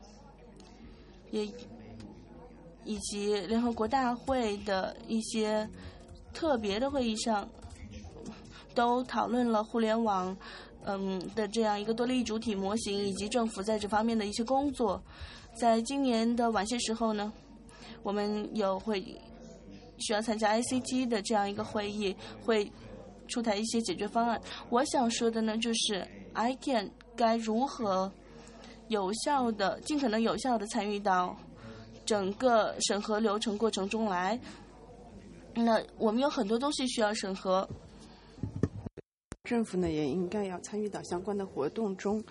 以及联合国大会的一些特别的会议上，都讨论了互联网的这样一个多利益主体模型，以及政府在这方面的一些工作。在今年的晚些时候呢，我们需要参加 ICT 的这样一个会议，会出台一些解决方案。我想说的呢，就是 ICANN 该如何尽可能有效的参与到整个审核流程过程中来。那我们有很多东西需要审核， 政府呢也应该要参与到相关的活动中，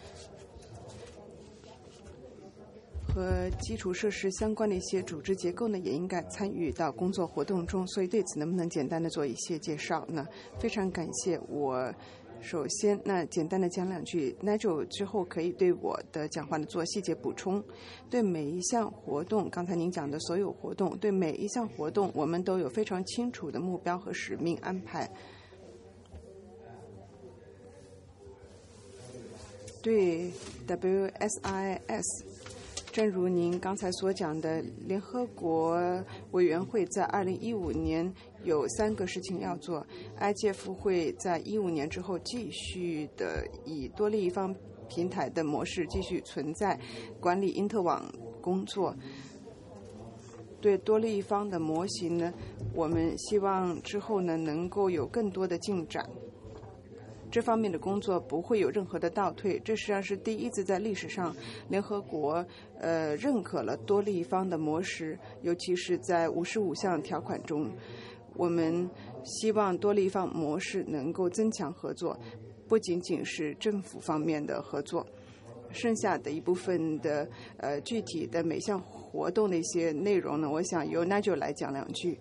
和基础设施相关的一些组织结构呢也应该参与到工作活动中。所以对此能不能简单的做一些介绍呢？非常感谢。我首先简单的讲两句， Nigel 之后可以对我的讲话呢做细节补充。对每一项活动，刚才您讲的所有活动，对每一项活动我们都有非常清楚的目标和使命安排。对 WSIS， 正如您刚才所讲的，联合国委员会在2015年有3个事情要做。IGF 会在15年之后继续的以多利益方平台的模式继续存在，管理因特网工作。对多利益方的模型呢，我们希望之后呢能够有更多的进展。这方面的工作不会有任何的倒退，这实际上是第一次在历史上联合国认可了多利益方的模式，尤其是在55项条款中。我们希望多利益方模式能够增强合作，不仅仅是政府方面的合作。剩下的一部分的具体的每项活动的一些内容呢，我想由 Nigel 来讲两句。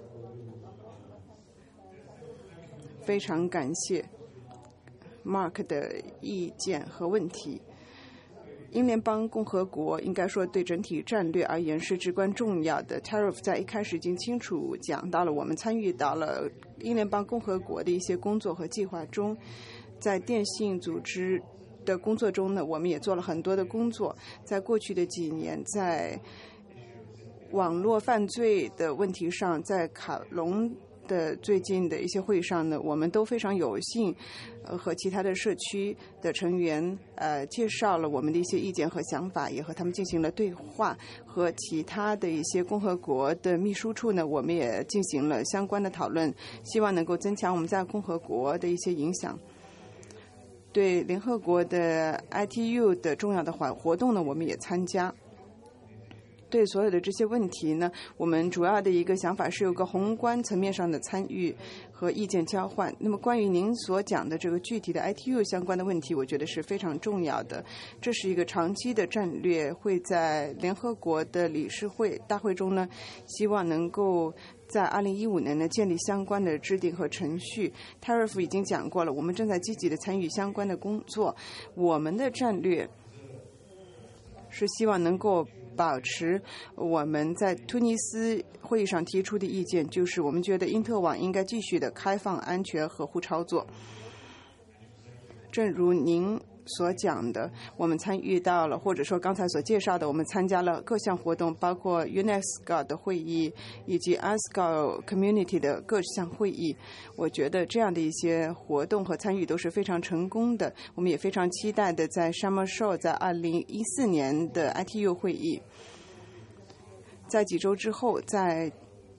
非常感谢Mark 的意见和问题。 英联邦共和国应该说对整体战略而言是至关重要的。Tariff 在一开始已经清楚讲到了，我们参与到了英联邦共和国的一些工作和计划中。在电信组织的工作中呢，我们也做了很多的工作。在过去的几年，在网络犯罪的问题上，在卡隆的最近的一些会上呢，我们都非常有幸和其他的社区的成员介绍了我们的一些意见和想法，也和他们进行了对话。和其他的一些共和国的秘书处呢，我们也进行了相关的讨论，希望能够增强我们在共和国的一些影响。对联合国的 ITU 的重要的活动呢，我们也参加。对所有的这些问题呢，我们主要的一个想法是有个宏观层面上的参与和意见交换。那么关于您所讲的这个具体的 ITU 相关的问题，我觉得是非常重要的。这是一个长期的战略，会在联合国的理事会大会中呢，希望能够在2015年呢建立相关的制定和程序。 Tariff 已经讲过了，我们正在积极的参与相关的工作。我们的战略是希望能够保持我们在突尼斯会议上提出的意见，就是我们觉得因特网应该继续的开放、安全和互操作。正如您所讲的，我们参与到了，或者说刚才所介绍的，我们参加了各项活动，包括 UNESCO 的会议以及 ASCO Community 的各项会议。我觉得这样的一些活动和参与都是非常成功的。我们也非常期待的在 Sharm el-Sheikh 在2014年的 ITU 会议，在几周之后，在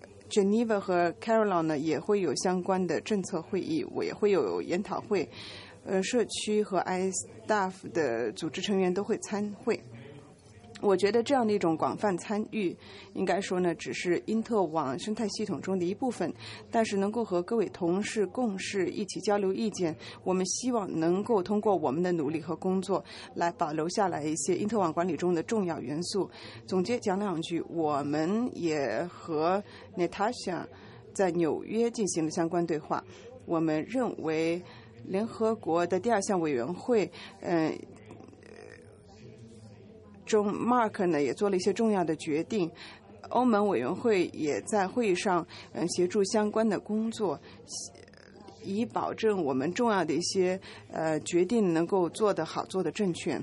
Geneva 和 Caroline 呢也会有相关的政策会议，我也会有研讨会。社区和 IStaff 的组织成员都会参会。我觉得这样的一种广泛参与，应该说呢，只是因特网生态系统中的一部分，但是能够和各位同事共事，一起交流意见，我们希望能够通过我们的努力和工作，来保留下来一些因特网管理中的重要元素。总结讲两句，我们也和 Natasha 在纽约进行了相关对话。我们认为联合国的第二项委员会，中 Mark 呢也做了一些重要的决定。欧盟委员会也在会议上协助相关的工作，以保证我们重要的一些决定能够做得好、做得正确。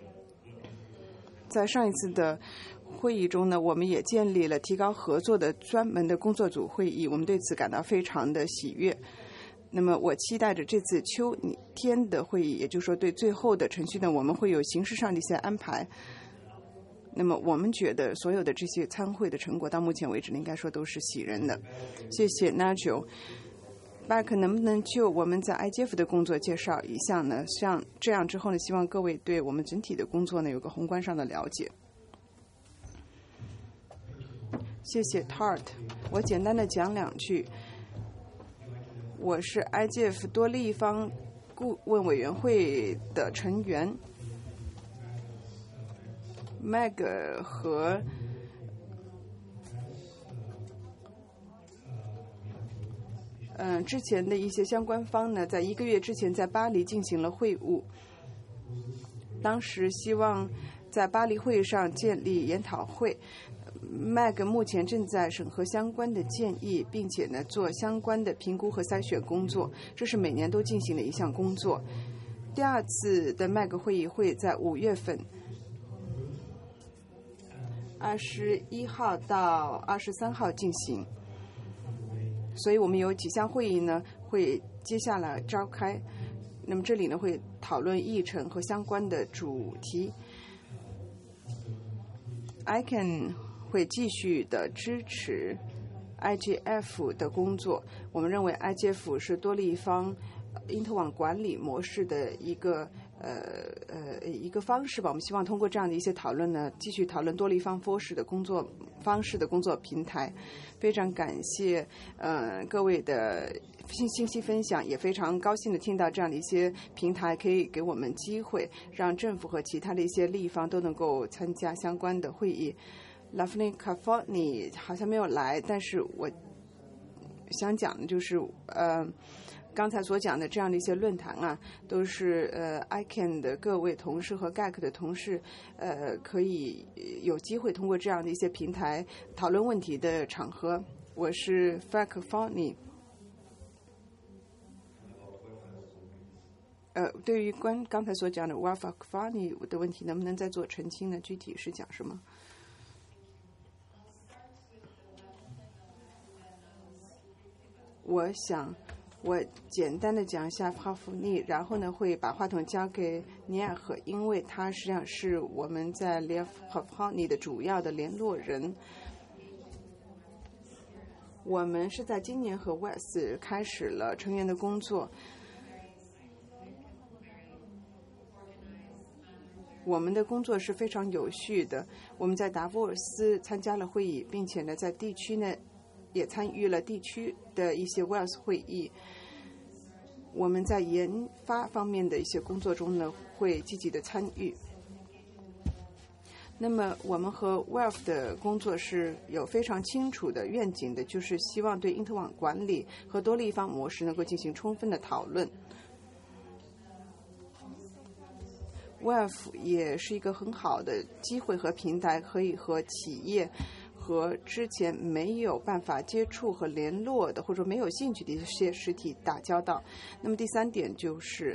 在上一次的会议中呢，我们也建立了提高合作的专门的工作组会议，我们对此感到非常的喜悦。那么我期待着这次秋天的会议，也就是说对最后的程序呢，我们会有形式上的一些安排。那么我们觉得所有的这些参会的成果到目前为止应该说都是喜人的。谢谢 Nigel。 Back 能不能就我们在 IGF 的工作介绍一下呢？像这样之后呢，希望各位对我们整体的工作呢有个宏观上的了解。谢谢 Tart。 我简单的讲两句。我是 IGF 多立方顾问委员会的成员。Meg 和之前的一些相关方呢，在1个月之前在巴黎进行了会晤。当时希望在巴黎会议上建立研讨会。Meg 目前正在审核相关的建议，并且呢做相关的评估和筛选工作，这是每年都进行的一项工作。第二次的 Meg 会议会在5月份21号到23号进行，所以我们有几项会议呢会接下来召开。那么这里呢会讨论议程和相关的主题。ICANN 会继续的支持 IGF 的工作。我们认为 IGF 是多立方因特网管理模式的一个方式吧。我们希望通过这样的一些讨论呢，继续讨论多立方的工作方式的工作平台。非常感谢各位的信息分享，也非常高兴的听到这样的一些平台可以给我们机会，让政府和其他的一些立方都能够参加相关的会议。Lavny Cafoni 好像没有来，但是我想讲的就是刚才所讲的这样的一些论坛啊，都是ICANN 的各位同事和 GAC 的同事可以有机会通过这样的一些平台讨论问题的场合。我是 Frank Fani。对于刚才所讲的 Frank Fani 的问题，能不能再做澄清呢？具体是讲什么？我想我简单的讲一下哈弗尼，然后呢会把话筒交给尼尔赫，因为他实际上是我们在联合哈尼的主要的联络人。我们是在今年和 WES 开始了成员的工作。我们的工作是非常有序的。我们在达沃尔斯参加了会议，并且呢在地区呢也参与了地区的一些 WES 会议。我们在研发方面的一些工作中呢会积极的参与。那么我们和 WEF 的工作是有非常清楚的愿景的，就是希望对因特网管理和多立方模式能够进行充分的讨论。WEF 也是一个很好的机会和平台，可以和企业和之前没有办法接触和联络的或者没有兴趣的一些实体打交道。那么第三点就是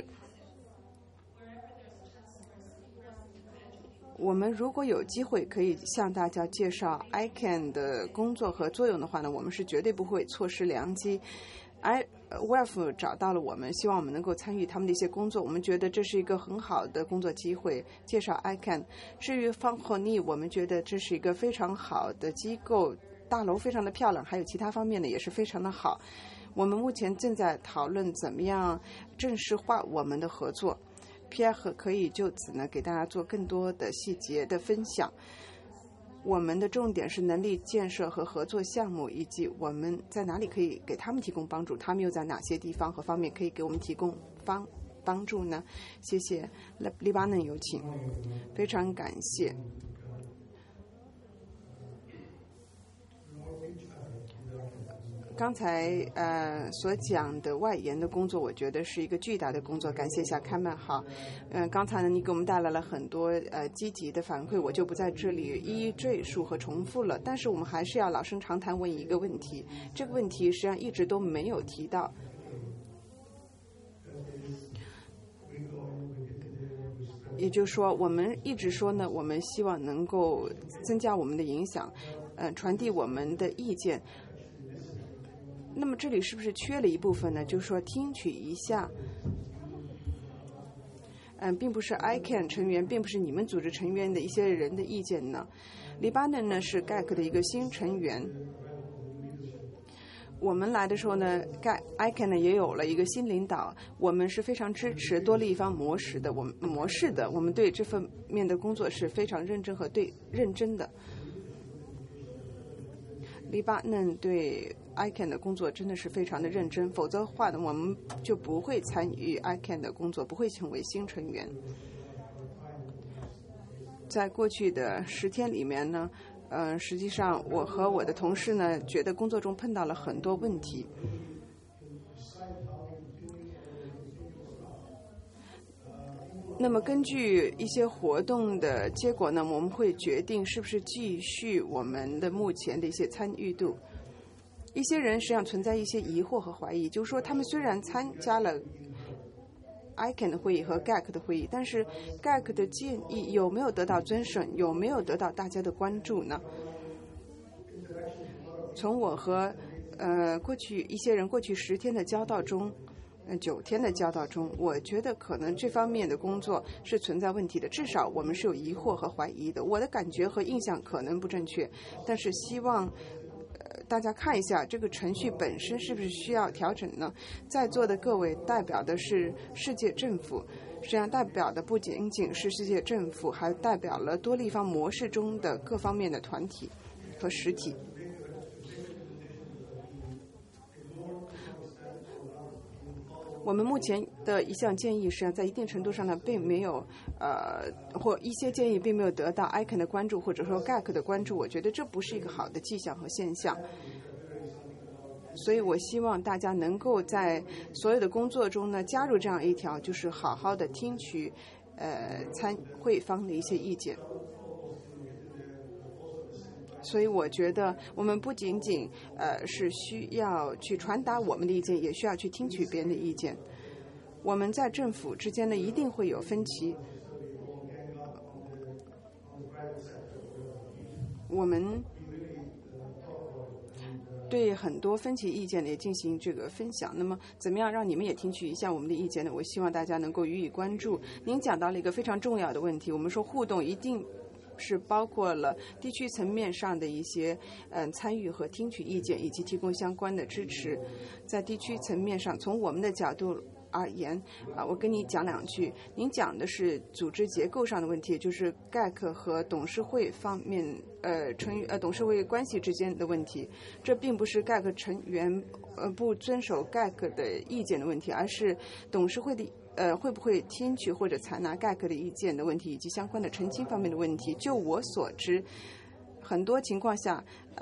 我们如果有机会可以向大家介绍 ICANN 的工作和作用的话呢，我们是绝对不会错失良机。WEF 找到了我们，希望我们能够参与他们的一些工作，我们觉得这是一个很好的工作机会，介绍 ICANN。至于方霍尼，我们觉得这是一个非常好的机构，大楼非常的漂亮，还有其他方面呢也是非常的好。我们目前正在讨论怎么样正式化我们的合作。Pierre 可以就此呢给大家做更多的细节的分享。我们的重点是能力建设和合作项目，以及我们在哪里可以给他们提供帮助，他们又在哪些地方和方面可以给我们提供帮助呢？谢谢。黎巴嫩有请。非常感谢。刚才所讲的外延的工作，我觉得是一个巨大的工作。感谢一下开曼好。刚才呢你给我们带来了很多积极的反馈，我就不在这里一一赘述和重复了。但是我们还是要老生常谈问一个问题，这个问题实际上一直都没有提到。也就是说，我们一直说呢，我们希望能够增加我们的影响，传递我们的意见。那么这里是不是缺了一部分呢？就是说听取一下，并不是 ICANN 成员，并不是你们组织成员的一些人的意见呢。黎巴嫩呢是 GAC 的一个新成员，我们来的时候呢 ，ICANN 呢也有了一个新领导，我们是非常支持多立方模式的，我们对这方面的工作是非常认真和认真的。黎巴嫩对 ICANN 的工作真的是非常的认真，否则的话呢，我们就不会参与 ICANN 的工作，不会成为新成员。在过去的10天里面呢，实际上我和我的同事呢，觉得工作中碰到了很多问题。那么根据一些活动的结果呢，我们会决定是不是继续我们的目前的一些参与度。一些人实际上存在一些疑惑和怀疑，就是说他们虽然参加了 ICANN 的会议和 GAC 的会议，但是 GAC 的建议有没有得到遵守，有没有得到大家的关注呢？从我和过去10天的交道中，9天的交道中，我觉得可能这方面的工作是存在问题的，至少我们是有疑惑和怀疑的。我的感觉和印象可能不正确，但是希望大家看一下这个程序本身是不是需要调整呢？在座的各位代表的是世界政府，实际上代表的不仅仅是世界政府，还代表了多立方模式中的各方面的团体和实体。我们目前的一项建议，实际上在一定程度上呢，并没有或一些建议并没有得到 ICANN 的关注，或者说 GAC 的关注。我觉得这不是一个好的迹象和现象。 所以我希望大家能够在所有的工作中呢加入这样一条，就是好好的听取参会方的一些意见。所以我觉得我们不仅仅是需要去传达我们的意见，也需要去听取别人的意见。我们在政府之间呢一定会有分歧，我们对很多分歧意见也进行这个分享。那么怎么样让你们也听取一下我们的意见呢？我希望大家能够予以关注。您讲到了一个非常重要的问题，我们说互动一定是包括了地区层面上的一些参与和听取意见，以及提供相关的支持。在地区层面上，从我们的角度而言我跟你讲两句。您讲的是组织结构上的问题，就是 GAC 和董事会方面董事会关系之间的问题。这并不是 GAC 成员不遵守 GAC 的意见的问题，而是董事会的会不会听取或者采纳 GAC 的意见的问题，以及相关的澄清方面的问题。就我所知，很多情况下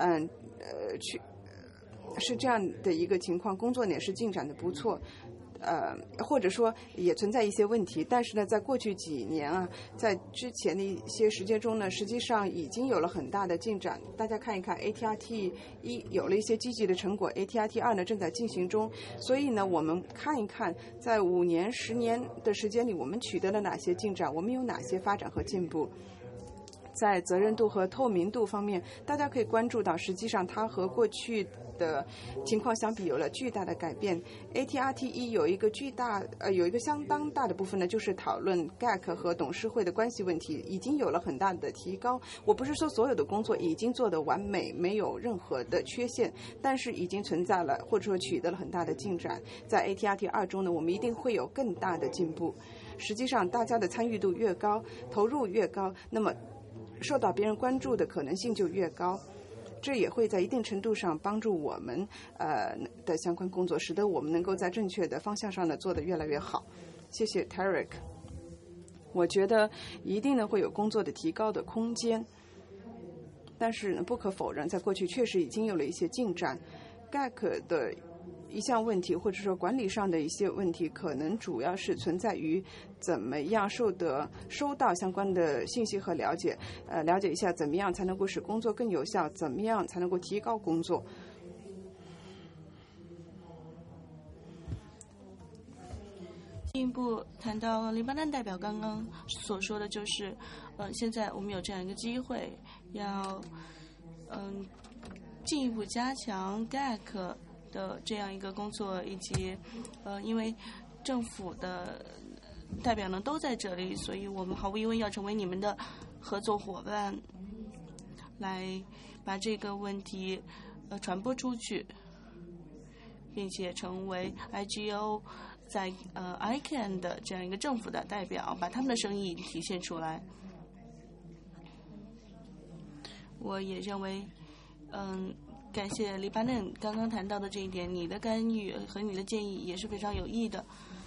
是这样的一个情况，工作也是进展的不错。或者说也存在一些问题，但是呢，在过去几年在之前的一些时间中呢，实际上已经有了很大的进展。大家看一看 ATRT 1有了一些积极的成果， ATRT 2呢正在进行中。所以呢，我们看一看在5年、10年的时间里，我们取得了哪些进展，我们有哪些发展和进步。在责任度和透明度方面，大家可以关注到，实际上它和过去的情况相比有了巨大的改变。ATRT 1有一个相当大的部分呢，就是讨论 GAC 和董事会的关系问题，已经有了很大的提高。我不是说所有的工作已经做得完美，没有任何的缺陷，但是已经存在了或者说取得了很大的进展。在 ATRT 2中呢，我们一定会有更大的进步。实际上，大家的参与度越高，投入越高，那么受到别人关注的可能性就越高，这也会在一定程度上帮助我们的相关工作，使得我们能够在正确的方向上呢做得越来越好。谢谢 Tarek。 我觉得一定呢会有工作的提高的空间，但是呢不可否认，在过去确实已经有了一些进展。GAC 的一项问题，或者说管理上的一些问题，可能主要是存在于怎么样收到相关的信息和了解一下怎么样才能够使工作更有效，怎么样才能够提高工作。 进一步谈到黎巴嫩代表刚刚所说的，就是现在我们有这样一个机会，要进一步加强 GAC 的这样一个工作，以及因为政府的代表呢都在这里，所以我们毫无疑问要成为你们的合作伙伴，来把这个问题传播出去，并且成为 IGO 在ICANN 的这样一个政府的代表，把他们的声音体现出来。我也认为感谢黎巴嫩刚刚谈到的这一点，你的干预和你的建议也是非常有益的。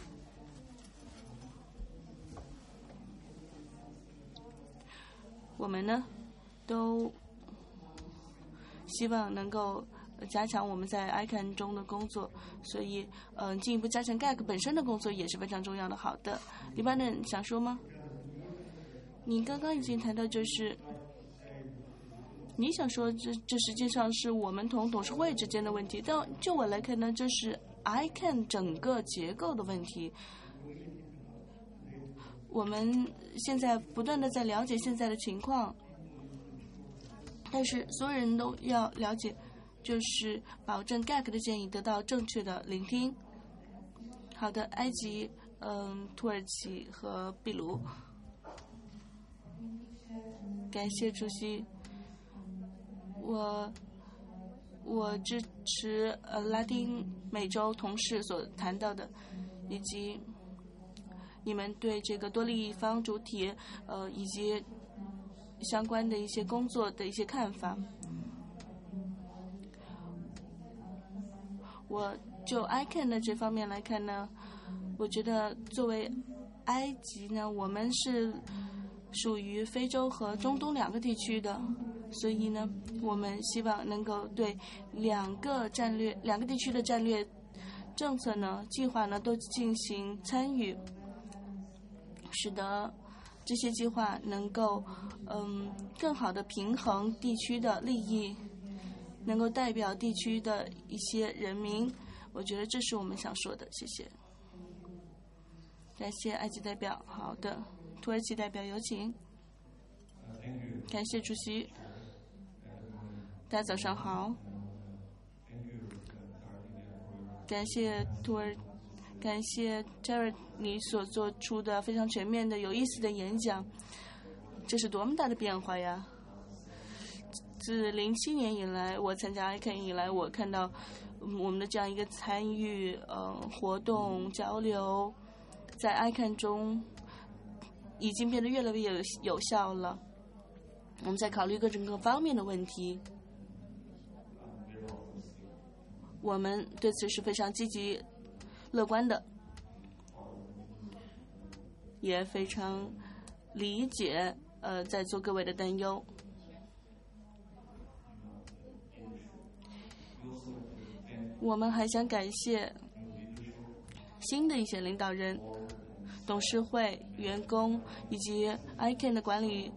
我们呢都希望能够加强我们在 ICANN 中的工作，所以进一步加强 GAC 本身的工作也是非常重要的。好的，黎巴嫩想说吗？你刚刚已经谈到，就是你想说这实际上是我们同董事会之间的问题，但就我来看呢，这是 ICANN 整个结构的问题。我们现在不断的在了解现在的情况，但是所有人都要了解，就是保证 GAC 的建议得到正确的聆听。好的，埃及、土耳其和秘鲁。感谢主席。我支持拉丁美洲同事所谈到的，以及你们对这个多利益方主体以及相关的一些工作的一些看法。我就 ICANN 的这方面来看呢，我觉得作为埃及呢，我们是属于非洲和中东两个地区的， 所以呢，我们希望能够对两个地区的战略政策呢、计划呢都进行参与，使得这些计划能够更好的平衡地区的利益，能够代表地区的一些人民。我觉得这是我们想说的。谢谢。感谢埃及代表。好的，土耳其代表有请。感谢主席。大家早上好。感谢Jared 你所做出的非常全面的有意思的演讲，这是多么大的变化呀！自07年以来，我参加 ICANN 以来，我看到我们的这样一个参与活动交流，在 ICANN 中已经变得越来越有效了。我们在考虑各种各方面的问题，我们对此是非常积极乐观的，也非常理解在座各位的担忧。我们还想感谢新的一些领导人、董事会、员工以及 ICANN 的管理，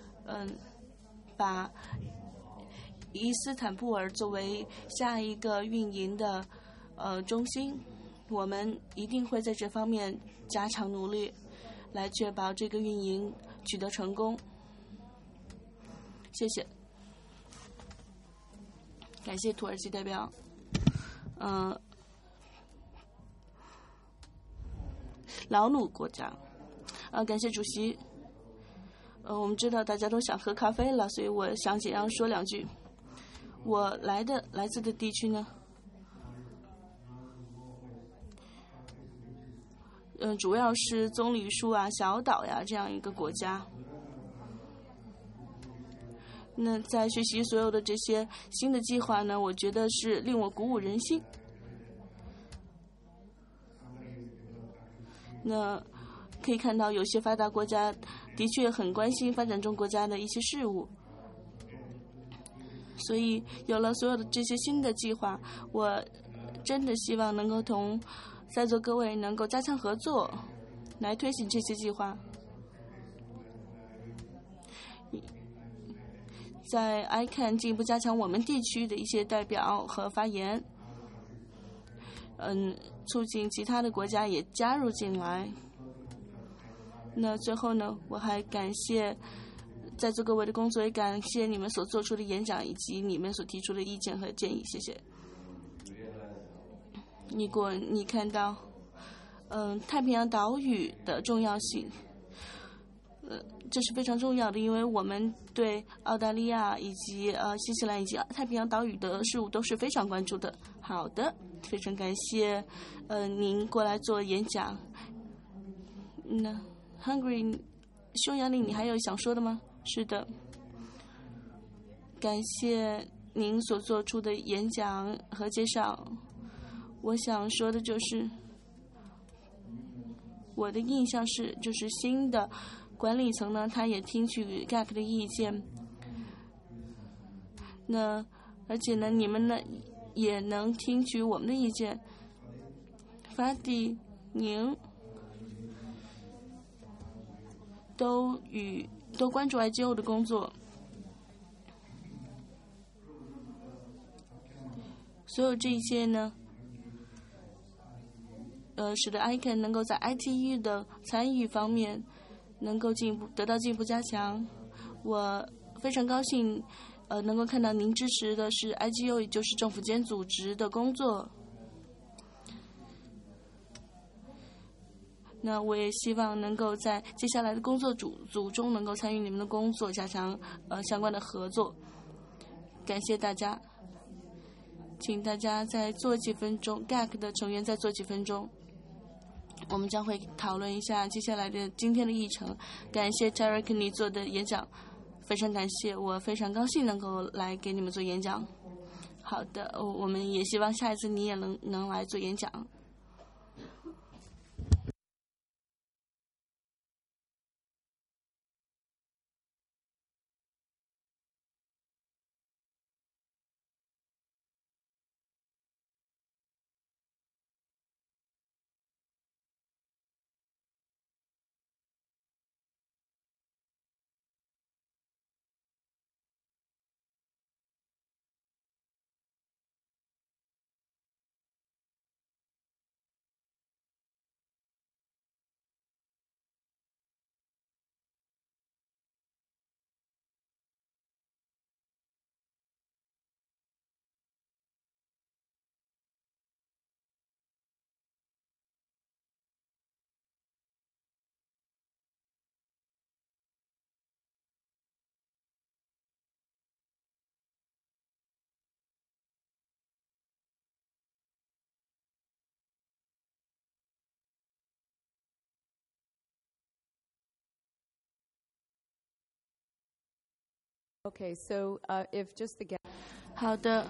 把伊斯坦布尔作为下一个运营的中心，我们一定会在这方面加强努力，来确保这个运营取得成功。谢谢。感谢土耳其代表。劳努国家。感谢主席。我们知道大家都想喝咖啡了，所以我想简要说两句。我来自的地区呢，主要是棕榈树啊、小岛呀这样一个国家。那在学习所有的这些新的计划呢，我觉得是令我鼓舞人心。那可以看到有些发达国家的确很关心发展中国家的一些事务，所以有了所有的这些新的计划，我真的希望能够同在座各位能够加强合作，来推行这些计划。在 ICANN 进一步加强我们地区的一些代表和发言，促进其他的国家也加入进来。那最后呢，我还感谢在座各位的工作，也感谢你们所做出的演讲以及你们所提出的意见和建议。谢谢。你看到太平洋岛屿的重要性，这是非常重要的，因为我们对澳大利亚以及新西兰以及太平洋岛屿的事务都是非常关注的。好的，非常感谢您过来做演讲。那 Hungry 匈牙利，你还有想说的吗？是的，感谢您所做出的演讲和介绍。我想说的就是，我的印象是，就是新的管理层呢，他也听取 GAC 的意见。那而且呢，你们呢也能听取我们的意见。法蒂宁都关注 IGO 的工作，所有这一些呢，使得 ICANN 能够在 ITU 的参与方面能够得到进一步加强。我非常高兴，能够看到您支持的是 IGO， 也就是政府间组织的工作。那我也希望能够在接下来的工作组中能够参与你们的工作，加强相关的合作。感谢大家，请大家再做几分钟 ，GAC 的成员再做几分钟。我们将会讨论一下接下来的今天的议程。感谢 Tarek 你做的演讲，非常感谢，我非常高兴能够来给你们做演讲。好的，我们也希望下一次你也能来做演讲。 Okay, so if just the 好的，